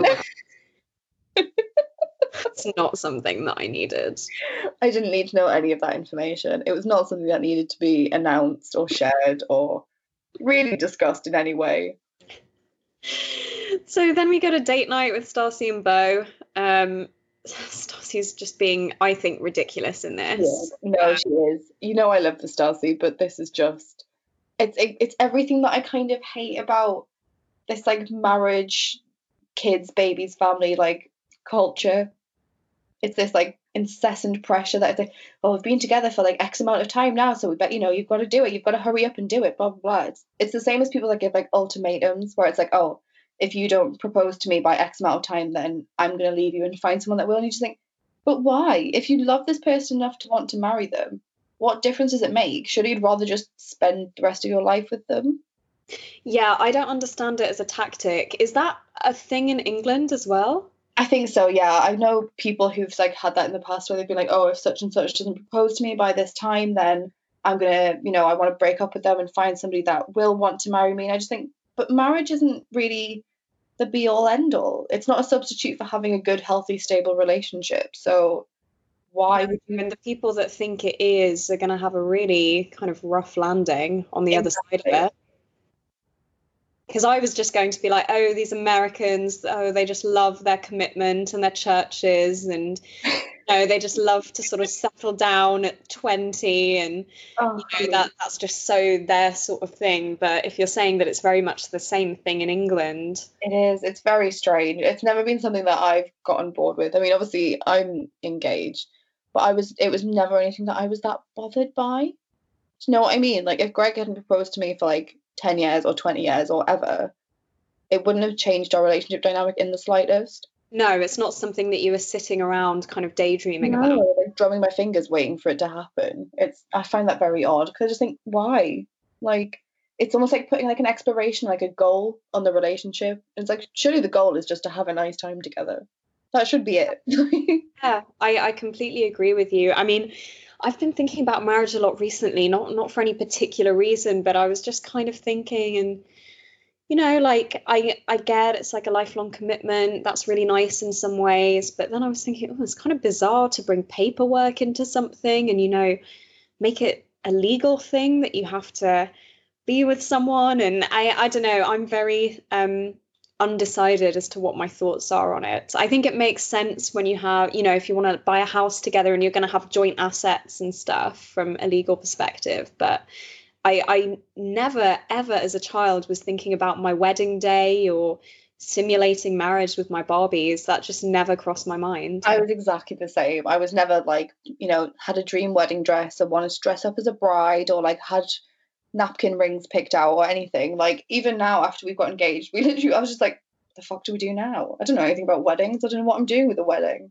It's not something that I needed. I didn't need to know any of that information. It was not something that needed to be announced or shared or really discussed in any way. So then we go to date night with Stassi and Beau. Stassi's just being, I think, ridiculous in this. Yeah, no, she is. I love the Stassi, but this is just it's everything that I kind of hate about this like marriage, kids, babies, family like culture. It's this like incessant pressure that it's like, well, we've been together for like X amount of time now, so we bet you've got to do it, you've got to hurry up and do it, blah blah blah. It's the same as people that give like ultimatums where it's like, oh, if you don't propose to me by X amount of time, then I'm going to leave you and find someone that will. And you just think, but why? If you love this person enough to want to marry them, what difference does it make? Should you rather just spend the rest of your life with them? Yeah, I don't understand it as a tactic. Is that a thing in England as well? I think so, yeah. I know people who've like had that in the past where they've been like, oh, if such and such doesn't propose to me by this time, then I'm gonna, I want to break up with them and find somebody that will want to marry me. And I just think, but marriage isn't really the be all end all. It's not a substitute for having a good, healthy, stable relationship. So why would you? And the people that think it is are going to have a really kind of rough landing on the other side of it. Because I was just going to be like, oh, these Americans, oh, they just love their commitment and their churches, and they just love to sort of settle down at 20, and that's just so their sort of thing. But if you're saying that it's very much the same thing in England, it is. It's very strange. It's never been something that I've got on board with. I mean, obviously, I'm engaged, but it was never anything that I was that bothered by. Do you know what I mean? Like, if Greg hadn't proposed to me for like 10 years or 20 years or ever, it wouldn't have changed our relationship dynamic in the slightest. No, it's not something that you were sitting around kind of daydreaming about. Like drumming my fingers waiting for it to happen. I find that very odd because I just think, why? Like, it's almost like putting like an expiration, like a goal on the relationship. It's like, surely the goal is just to have a nice time together. That should be it. Yeah, I completely agree with you. I mean, I've been thinking about marriage a lot recently, not for any particular reason, but I was just kind of thinking, and like I get it's like a lifelong commitment. That's really nice in some ways, but then I was thinking, oh, it's kind of bizarre to bring paperwork into something and make it a legal thing that you have to be with someone. And I don't know, I'm very undecided as to what my thoughts are on it. I think it makes sense when you have, if you want to buy a house together and you're going to have joint assets and stuff from a legal perspective. But I never, ever as a child was thinking about my wedding day or simulating marriage with my Barbies. That just never crossed my mind. I was exactly the same. I was never like, had a dream wedding dress or wanted to dress up as a bride or like had napkin rings picked out or anything. Like, even now after we've got engaged, I was just like, what the fuck do we do now? I don't know anything about weddings. I don't know what I'm doing with a wedding.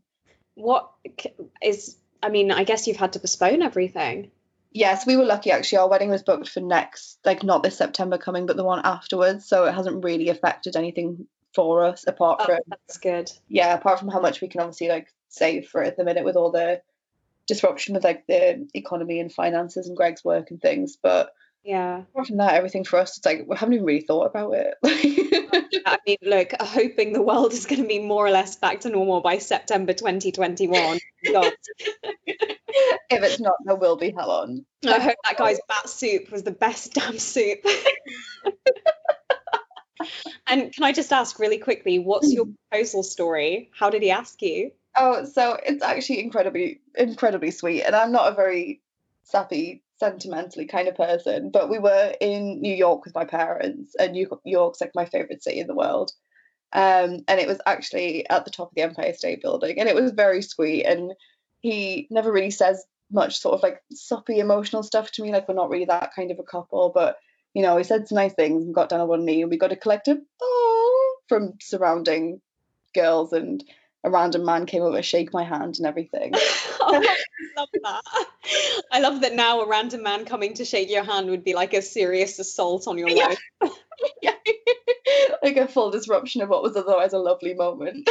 I guess you've had to postpone everything. Yes, we were lucky actually. Our wedding was booked for next, like not this September coming, but the one afterwards. So it hasn't really affected anything for us apart from, that's good. Yeah, apart from how much we can obviously like save for it at the minute with all the disruption with like the economy and finances and Greg's work and things. But yeah, apart from that, everything for us, it's like we haven't even really thought about it. I mean, look, hoping the world is going to be more or less back to normal by September 2021. God. If it's not, there will be hell on. I hope that guy's bat soup was the best damn soup. And can I just ask really quickly, what's your proposal story? How did he ask you? Oh, so it's actually incredibly sweet. And I'm not a very sappy, sentimentally kind of person, but we were in New York with my parents, and New York's like my favorite city in the world. And it was actually at the top of the Empire State Building, and it was very sweet. And he never really says much sort of like soppy emotional stuff to me. Like, we're not really that kind of a couple, but he said some nice things and got down on one knee, and we got a collective oh from surrounding girls, and a random man came over to shake my hand and everything. Oh, I love that. I love that now a random man coming to shake your hand would be like a serious assault on your life. Yeah. Like a full disruption of what was otherwise a lovely moment.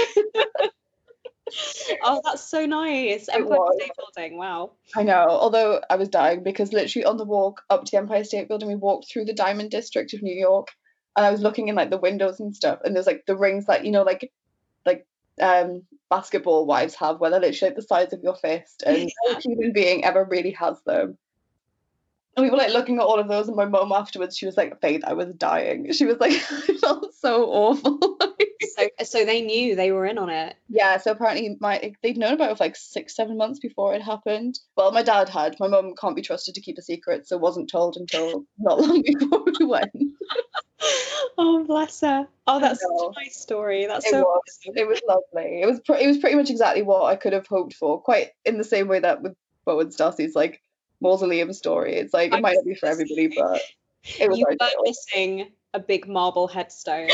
Oh, that's so nice. Empire State Building, wow. I know, although I was dying because literally on the walk up to the Empire State Building, we walked through the Diamond District of New York, and I was looking in like the windows and stuff, and there's like the rings that like basketball wives have, where they're literally like the size of your fist, and no human being ever really has them. And we were like looking at all of those, and my mum afterwards, she was like, Faith, I was dying. She was like, I felt so awful. So they knew, they were in on it. Yeah, so apparently they'd known about it for like 6-7 months before it happened. Well, my dad had. My mum can't be trusted to keep a secret, so wasn't told until not long before we went. Oh, bless her. Oh, that's such a nice story. That's so awesome. It was lovely. It was pretty much exactly what I could have hoped for, quite in the same way that with Beau and Stassi's like mausoleum story. It's like it might not be for everybody, but it was. You were missing a big marble headstone.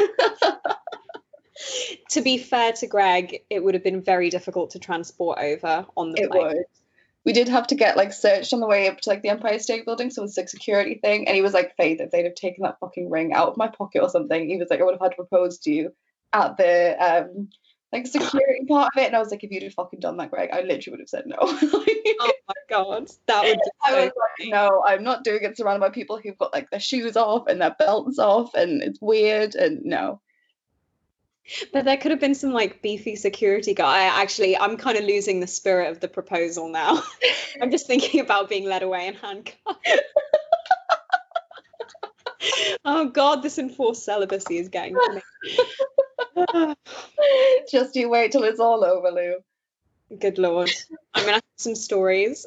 To be fair to Greg, it would have been very difficult to transport over on the plane. It would. We did have to get like searched on the way up to like the Empire State Building, so it was like security thing. And he was like, Faith, if they'd have taken that fucking ring out of my pocket or something, he was like, I would have had to propose to you at the like security part of it. And I was like, if you'd have fucking done that, Greg, I literally would have said no. Oh my god, that would be I was like, no, I'm not doing it surrounded by people who've got like their shoes off and their belts off, and it's weird, and no. But there could have been some like beefy security guy. I'm kind of losing the spirit of the proposal now. I'm just thinking about being led away in handcuffs. Oh god, this enforced celibacy is getting to me. Just you wait till it's all over, Lou. Good lord. I'm gonna have some stories.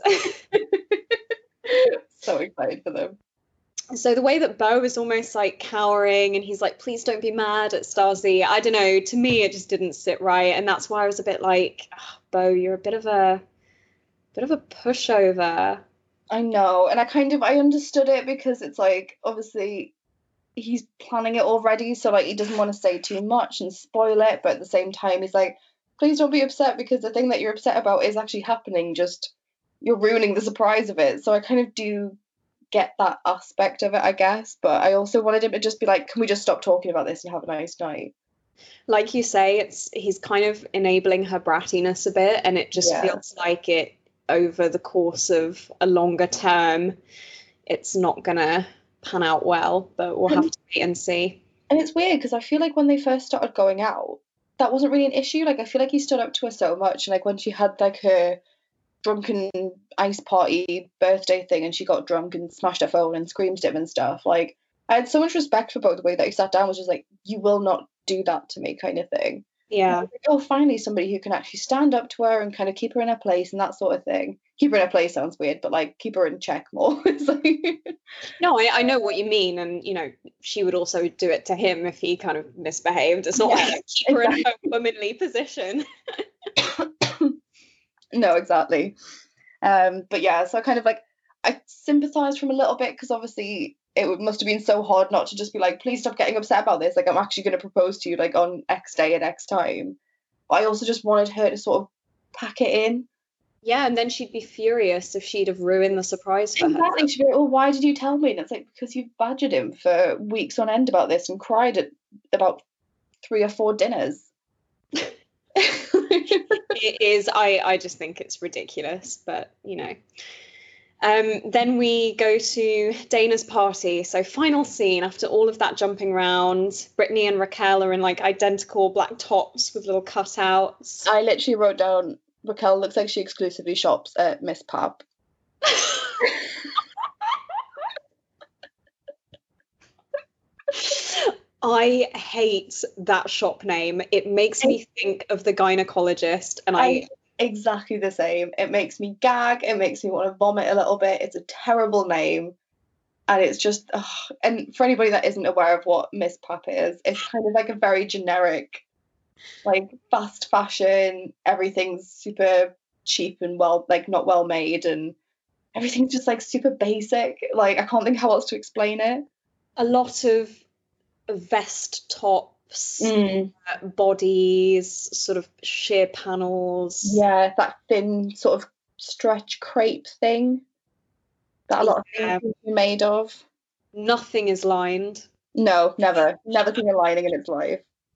So excited for them. So the way that Beau is almost like cowering, and he's like, please don't be mad at Stasi. I don't know. To me, it just didn't sit right. And that's why I was a bit like, oh, Beau, you're a bit of a pushover. I know. And I understood it, because it's like, obviously he's planning it already, so like he doesn't want to say too much and spoil it, but at the same time he's like, please don't be upset because the thing that you're upset about is actually happening, just you're ruining the surprise of it. So I kind of do get that aspect of it, I guess, but I also wanted him to just be like, can we just stop talking about this and have a nice night? Like you say, he's kind of enabling her brattiness a bit, and it just feels like it over the course of a longer term, it's not gonna pan out well, but we'll have to wait and see. And it's weird because I feel like when they first started going out, that wasn't really an issue. Like I feel like he stood up to her so much, and like when she had like her drunken ice party birthday thing and she got drunk and smashed her phone and screamed at him and stuff, like I had so much respect for both. The way that he sat down was just like, you will not do that to me, kind of thing. Yeah. Like, oh, finally somebody who can actually stand up to her and kind of keep her in her place and that sort of thing. Keep her in her place sounds weird, but like keep her in check more. No, I know what you mean, and you know she would also do it to him if he kind of misbehaved. It's not like keep her in her womanly position. No, exactly. But yeah, so I kind of like I sympathise from a little bit because obviously it must have been so hard not to just be like, please stop getting upset about this. Like I'm actually going to propose to you like on X day and X time. But I also just wanted her to sort of pack it in. Yeah, and then she'd be furious if she'd have ruined the surprise for her. Exactly. She'd be like, oh, why did you tell me? And it's like, because you've badgered him for weeks on end about this and cried at about 3 or 4 dinners. It is. I just think it's ridiculous, but you know. Then we go to Dana's party. So final scene after all of that jumping around. Brittany and Raquel are in like identical black tops with little cutouts. I literally wrote down, Raquel looks like she exclusively shops at Miss Pap. I hate that shop name. It makes me think of the gynecologist, and I exactly the same. It makes me gag. It makes me want to vomit a little bit. It's a terrible name, and it's just. And for anybody that isn't aware of what Miss Pap is, it's kind of like a very generic, like fast fashion. Everything's super cheap and not well made, and everything's just like super basic. Like I can't think how else to explain it. A lot of vest tops, bodies, sort of sheer panels. Yeah, that thin sort of stretch crepe thing that a lot of things are made of. Nothing is lined. No, never seen a lining in its life.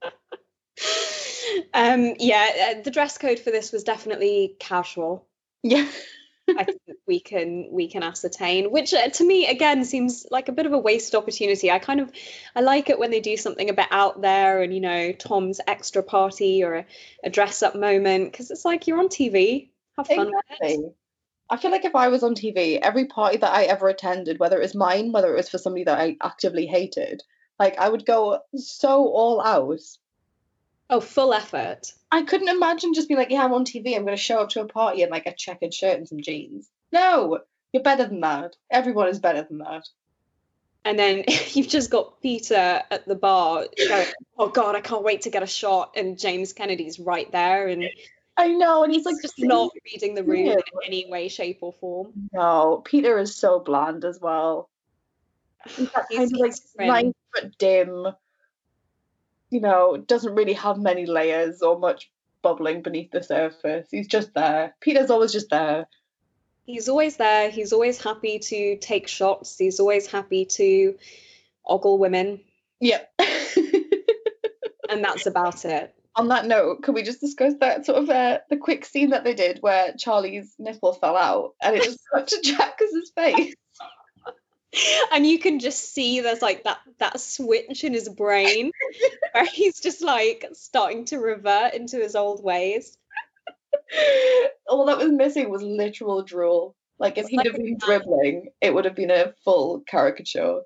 The dress code for this was definitely casual. Yeah. I think we can ascertain, which to me again seems like a bit of a wasted opportunity. I like it when they do something a bit out there, and you know, Tom's extra party or a dress up moment, because it's like you're on TV, have fun with it. I feel like if I was on TV, every party that I ever attended, whether it was mine, whether it was for somebody that I actively hated, like I would go so all out. Oh, full effort. I couldn't imagine just being like, yeah, I'm on TV, I'm going to show up to a party in like a checkered shirt and some jeans. No, you're better than that. Everyone is better than that. And then you've just got Peter at the bar going, oh God, I can't wait to get a shot. And James Kennedy's right there. And I know, and he's like just not reading the room in any way, shape or form. No, Peter is so bland as well. He's that kind of like nice but dim. You know, doesn't really have many layers or much bubbling beneath the surface. He's just there. Peter's always just there. He's always there. He's always happy to take shots. He's always happy to ogle women. Yep. And that's about it. On that note, can we just discuss that sort of the quick scene that they did where Charlie's nipple fell out and it just cut to Jack's face? And you can just see there's like that switch in his brain where he's just like starting to revert into his old ways. All that was missing was literal drool. Like if he'd have been dribbling, it would have been a full caricature.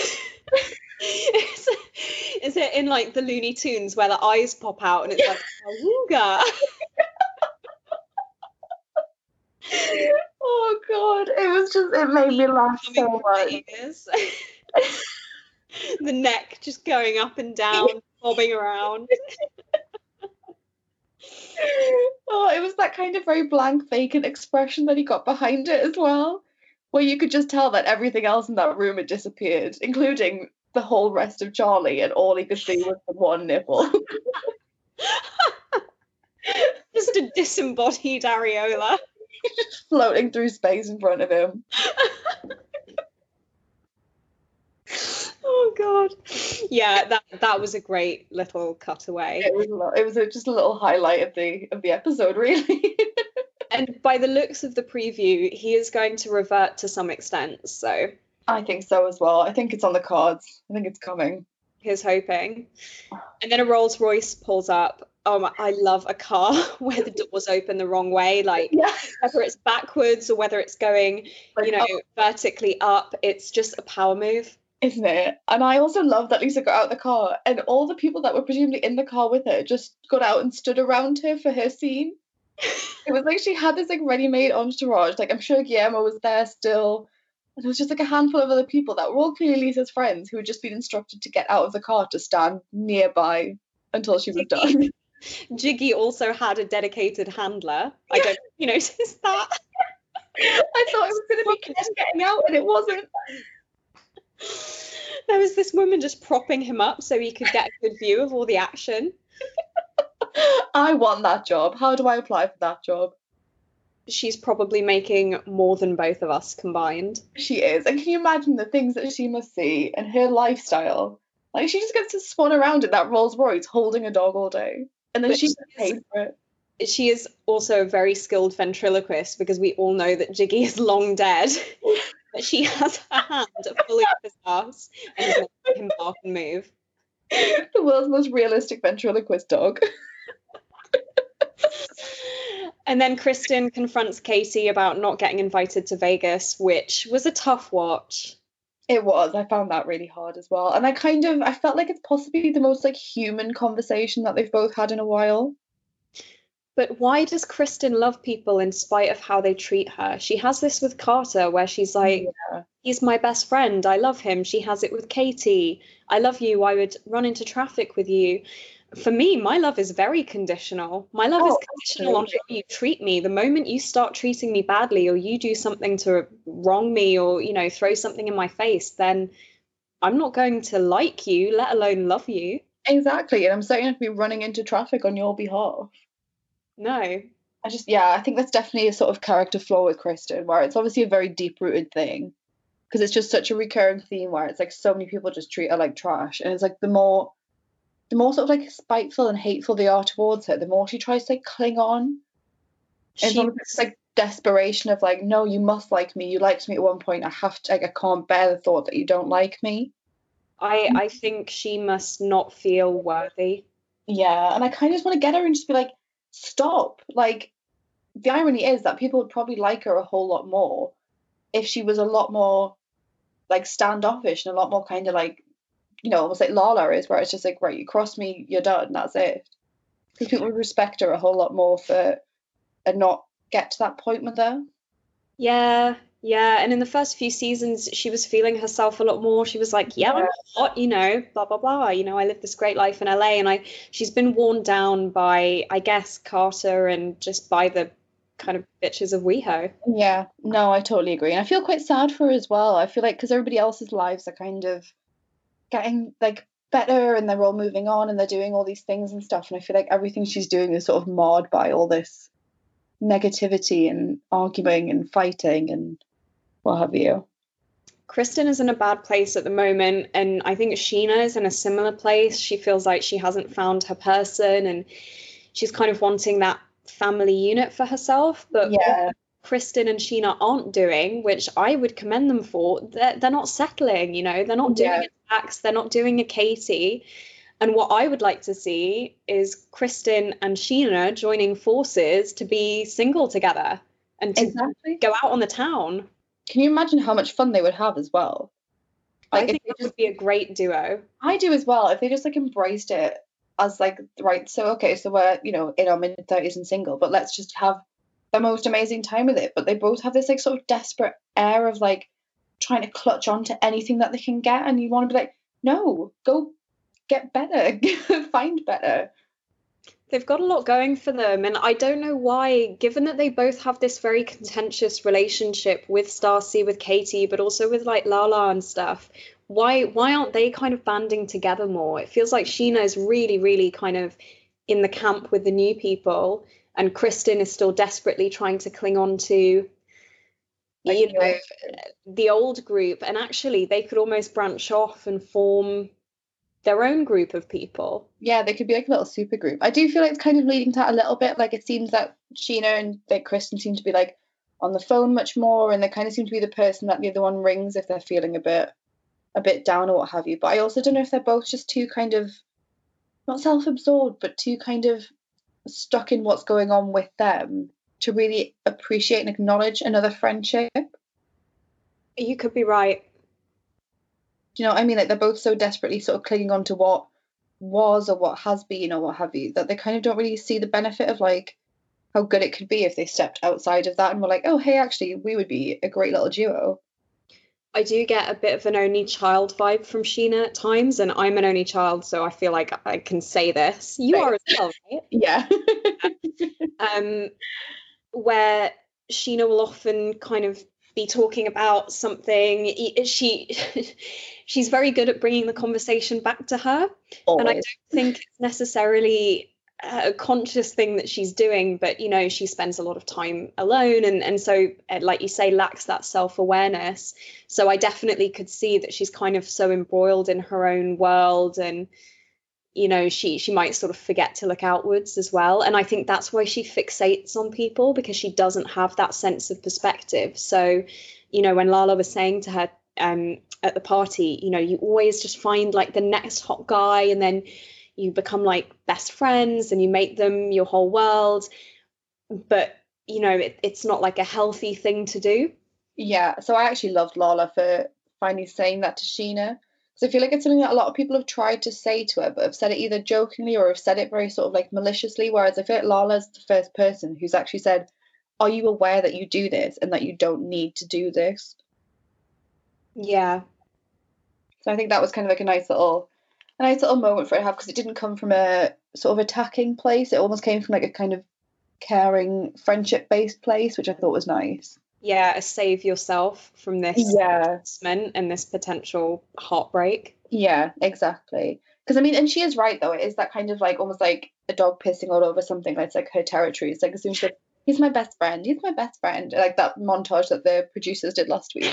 Is it in like the Looney Tunes where the eyes pop out and it's like awooga? Oh God, it made me laugh so much. The neck just going up and down, bobbing around. Oh, it was that kind of very blank, vacant expression that he got behind it as well, where you could just tell that everything else in that room had disappeared, including the whole rest of Charlie, and all he could see was the one nipple. Just a disembodied areola. Just floating through space in front of him. Oh God. Yeah, that was a great little cutaway. It was just a little highlight of the episode, really. And by the looks of the preview, he is going to revert to some extent, so I think so as well. I think it's on the cards. I think it's coming. Here's hoping. And then a Rolls Royce pulls up. Oh, I love a car where the doors open the wrong way, like whether it's backwards or whether it's going, vertically up. It's just a power move. Isn't it? And I also love that Lisa got out of the car and all the people that were presumably in the car with her just got out and stood around her for her scene. It was like she had this like ready-made entourage. Like I'm sure Guillermo was there still. And it was just like a handful of other people that were all clearly Lisa's friends who had just been instructed to get out of the car to stand nearby until she was done. Jiggy also had a dedicated handler. Yeah. I don't know if you noticed that. I thought it was going to be Ken getting out and it wasn't. There was this woman just propping him up so he could get a good view of all the action. I want that job. How do I apply for that job? She's probably making more than both of us combined. She is. And can you imagine the things that she must see and her lifestyle? Like, she just gets to swan around in that Rolls Royce holding a dog all day. And then she gets paid for it. She is also a very skilled ventriloquist, because we all know that Jiggy is long dead. But she has her hand fully up his ass and is making him bark and move. The world's most realistic ventriloquist dog. And then Kristen confronts Katie about not getting invited to Vegas, which was a tough watch. It was. I found that really hard as well. And I felt like it's possibly the most like human conversation that they've both had in a while. But why does Kristen love people in spite of how they treat her? She has this with Carter where she's like, he's my best friend. I love him. She has it with Katie. I love you. I would run into traffic with you. For me, my love is very conditional. My love is conditional on how you treat me. The moment you start treating me badly or you do something to wrong me or, throw something in my face, then I'm not going to like you, let alone love you. Exactly. And I'm certainly going to be running into traffic on your behalf. No. I think that's definitely a sort of character flaw with Kristen, where it's obviously a very deep-rooted thing, because it's just such a recurring theme where it's like so many people just treat her like trash. And it's like the more sort of like spiteful and hateful they are towards her, the more she tries to like cling on. And it's like desperation of like, no, you must like me. You liked me at one point. I can't bear the thought that you don't like me. I think she must not feel worthy. Yeah, and I kind of just want to get her and just be like, stop. Like, the irony is that people would probably like her a whole lot more if she was a lot more like standoffish and a lot more kind of like, almost like Lala is, where it's just like, right, you cross me, you're done, that's it. Because people would respect her a whole lot more and not get to that point with her. Yeah, and in the first few seasons, she was feeling herself a lot more. She was like, I'm hot, blah, blah, blah. I live this great life in LA. And she's been worn down by, I guess, Carter and just by the kind of bitches of WeHo. Yeah, no, I totally agree. And I feel quite sad for her as well. I feel like because everybody else's lives are kind of getting like better and they're all moving on and they're doing all these things and stuff. And I feel like everything she's doing is sort of marred by all this negativity and arguing and fighting and what have you. Kristen is in a bad place at the moment, and I think Sheena is in a similar place. She feels like she hasn't found her person and she's kind of wanting that family unit for herself. But what Kristen and Sheena aren't doing, which I would commend them for, they're not settling, they're not doing a Dax, they're not doing a Katie. And what I would like to see is Kristen and Sheena joining forces to be single together and to go out on the town. Can you imagine how much fun they would have as well? Like, I think it would be a great duo. I do as well. If they just like embraced it as like, right, so we're, in our mid-30s and single, but let's just have the most amazing time with it. But they both have this like sort of desperate air of like trying to clutch on to anything that they can get. And you want to be like, no, go get better, find better. They've got a lot going for them, and I don't know why, given that they both have this very contentious relationship with Stacy, with Katie, but also with like Lala and stuff, why aren't they kind of banding together more? It feels like Sheena is really, really kind of in the camp with the new people, and Kristen is still desperately trying to cling on to, you know, the old group. And actually, they could almost branch off and form their own group of people. Yeah, they could be like a little super group. I do feel like it's kind of leading to that a little bit. Like, it seems that Sheena and like Kristen seem to be like on the phone much more, and they kind of seem to be the person that the other one rings if they're feeling a bit down or what have you. But I also don't know if they're both just too kind of, not self-absorbed, but too kind of stuck in what's going on with them to really appreciate and acknowledge another friendship. You could be right. Do you know what I mean? Like, they're both so desperately sort of clinging on to what was or what has been or what have you, that they kind of don't really see the benefit of like how good it could be if they stepped outside of that and were like, oh, hey, actually, we would be a great little duo. I do get a bit of an only child vibe from Sheena at times, and I'm an only child, so I feel like I can say this. You are as well, right? Yeah. Where Sheena will often kind of be talking about something. She's very good at bringing the conversation back to her. Always. And I don't think it's necessarily a conscious thing that she's doing, but you know, she spends a lot of time alone, and so, like you say, lacks that self-awareness. So I definitely could see that she's kind of so embroiled in her own world, and you know, she might sort of forget to look outwards as well. And I think that's why she fixates on people, because she doesn't have that sense of perspective. So, you know, when Lala was saying to her at the party, you know, you always just find like the next hot guy, and then you become like best friends and you make them your whole world. But, you know, it's not like a healthy thing to do. Yeah. So I actually loved Lala for finally saying that to Sheena. So I feel like it's something that a lot of people have tried to say to her, but have said it either jokingly or have said it very sort of like maliciously. Whereas I feel like Lala's the first person who's actually said, are you aware that you do this and that you don't need to do this? Yeah. So I think that was kind of like a nice little moment for her to have, because it didn't come from a sort of attacking place. It almost came from like a kind of caring, friendship-based place, which I thought was nice. Yeah, save yourself from this investment and this potential heartbreak. Yeah, exactly. Because I mean, and she is right though. It is that kind of like almost like a dog pissing all over something. That's like her territory. It's like as soon as she's like, he's my best friend. He's my best friend. Like that montage that the producers did last week.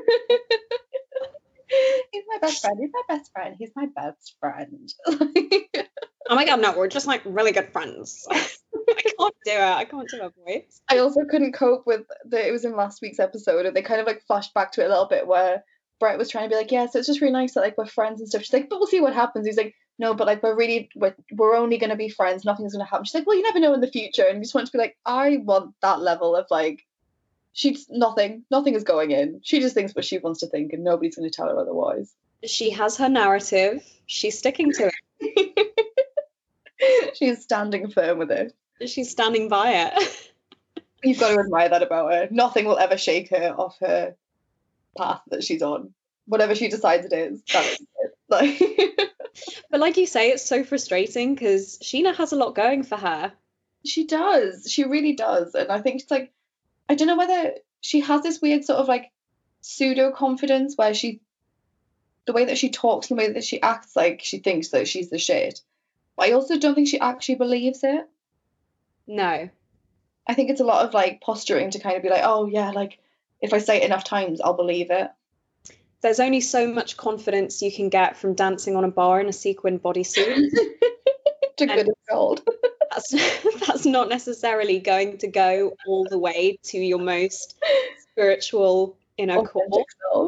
He's my best friend. He's my best friend. He's my best friend. Oh my god, no, we're just like really good friends. I can't do a voice. I also couldn't cope with it was in last week's episode, and they kind of like flashed back to it a little bit where Brett was trying to be like, yeah, so it's just really nice that like we're friends and stuff. She's like, but we'll see what happens. He's like, no, but like we're only gonna be friends, nothing's gonna happen. She's like, well, you never know in the future. And you just want to be like, I want that level of like, she's nothing is going in. She just thinks what she wants to think, and nobody's gonna tell her otherwise. She has her narrative. She's sticking to it. She's standing firm with it. She's standing by it. You've got to admire that about her. Nothing will ever shake her off her path that she's on. Whatever she decides it is, that's it. Like But like you say, it's so frustrating because Sheena has a lot going for her. She does. She really does. And I think it's like, I don't know whether she has this weird sort of like pseudo confidence where the way that she talks and the way that she acts, like she thinks that she's the shit. But I also don't think she actually believes it. No. I think it's a lot of like posturing to kind of be like, oh yeah, like if I say it enough times, I'll believe it. There's only so much confidence you can get from dancing on a bar in a sequin bodysuit. To good as gold. That's not necessarily going to go all the way to your most spiritual inner core.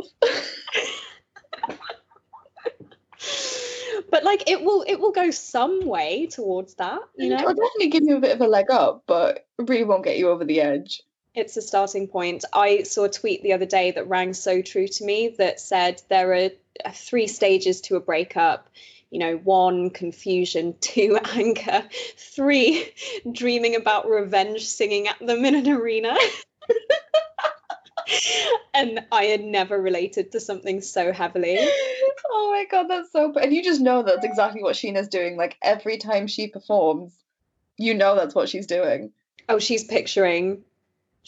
But like it will go some way towards that, you know. It'll definitely give you a bit of a leg up, but it really won't get you over the edge. It's a starting point. I saw a tweet the other day that rang so true to me that said there are 3 stages to a breakup. You know, 1, confusion, 2, anger, 3, dreaming about revenge singing at them in an arena. And I had never related to something so heavily. Oh my god, that's so and you just know that's exactly what Sheena's doing. Like every time she performs, you know that's what she's doing. Oh, she's picturing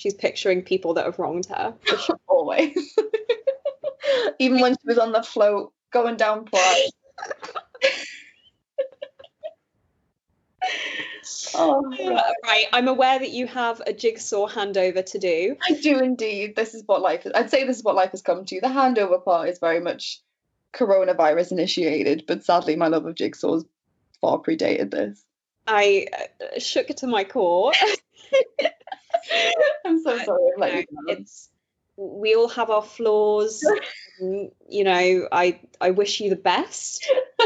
people that have wronged her. For sure. Always. Even when she was on the float going down Pride. Right, I'm aware that you have a jigsaw handover to do. I do indeed. This is what life is. I'd say this is what life has come to. The handover part is very much coronavirus initiated, but sadly my love of jigsaws far predated this. I shook it to my core. I'm so sorry. We all have our flaws. You know, I wish you the best.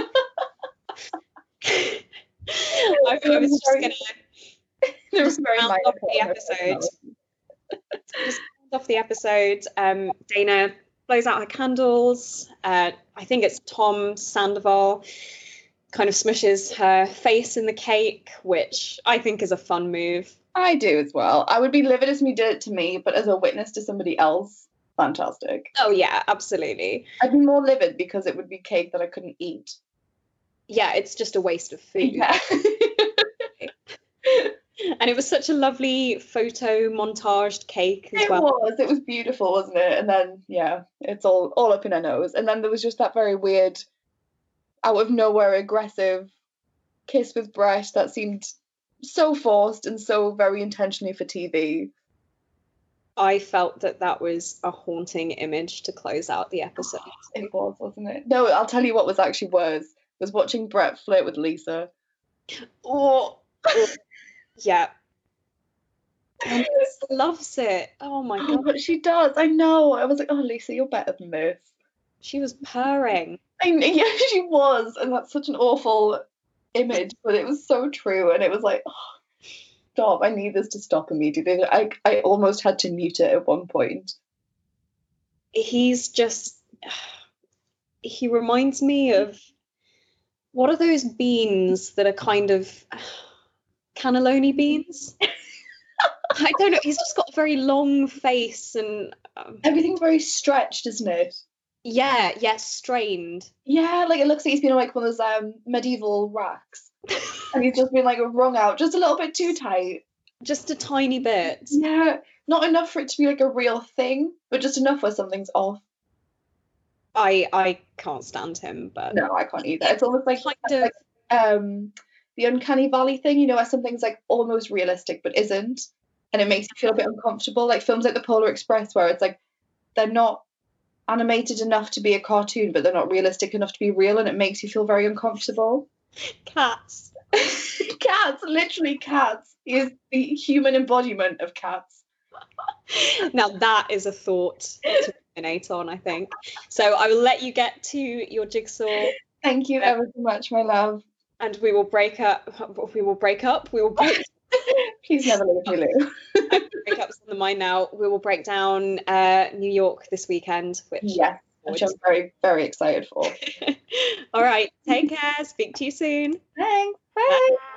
I was just gonna round off the episode. Just round off the episode. Dana blows out her candles. I think it's Tom Sandoval kind of smushes her face in the cake, which I think is a fun move. I do as well. I would be livid if somebody did it to me, but as a witness to somebody else, fantastic. Oh yeah, absolutely. I'd be more livid because it would be cake that I couldn't eat. Yeah, it's just a waste of food. Yeah. And it was such a lovely photo montaged cake as well. It was beautiful, wasn't it? And then it's all up in her nose. And then there was just that very weird, out of nowhere aggressive kiss with Brett that seemed so forced and so very intentionally for TV. I felt that was a haunting image to close out the episode. It was, wasn't it? No, I'll tell you what was actually worse, was watching Brett flirt with Lisa. Oh, yeah. And Lisa loves it. Oh my god. But she does. I know. I was like, oh, Lisa, you're better than this. She was purring. Yeah, she was. And that's such an awful image, but it was so true. And it was like, oh, stop. I need this to stop immediately. I almost had to mute it at one point. He reminds me of, what are those beans that are kind of cannelloni beans? I don't know. He's just got a very long face and everything's very stretched, isn't it? Yeah, strained. Yeah, like it looks like he's been on like one of those medieval racks, and he's just been like wrung out just a little bit too tight. Just a tiny bit. Yeah, not enough for it to be like a real thing, but just enough where something's off. I can't stand him, but no, I can't either. It's almost like the uncanny valley thing, you know, where something's like almost realistic but isn't, and it makes you feel a bit uncomfortable. Like films like The Polar Express, where it's like they're not animated enough to be a cartoon, but they're not realistic enough to be real, and it makes you feel very uncomfortable. Cats. Cats, literally cats. He is the human embodiment of cats. Now that is a thought to ruminate on, I think. So I will let you get to your jigsaw. Thank you ever so much, my love. And we will break up. Please never leave me, Lou. Breakups on the mind now. We will break down New York this weekend, which I'm very, very excited for. All right, take care. Speak to you soon. Thanks. Bye.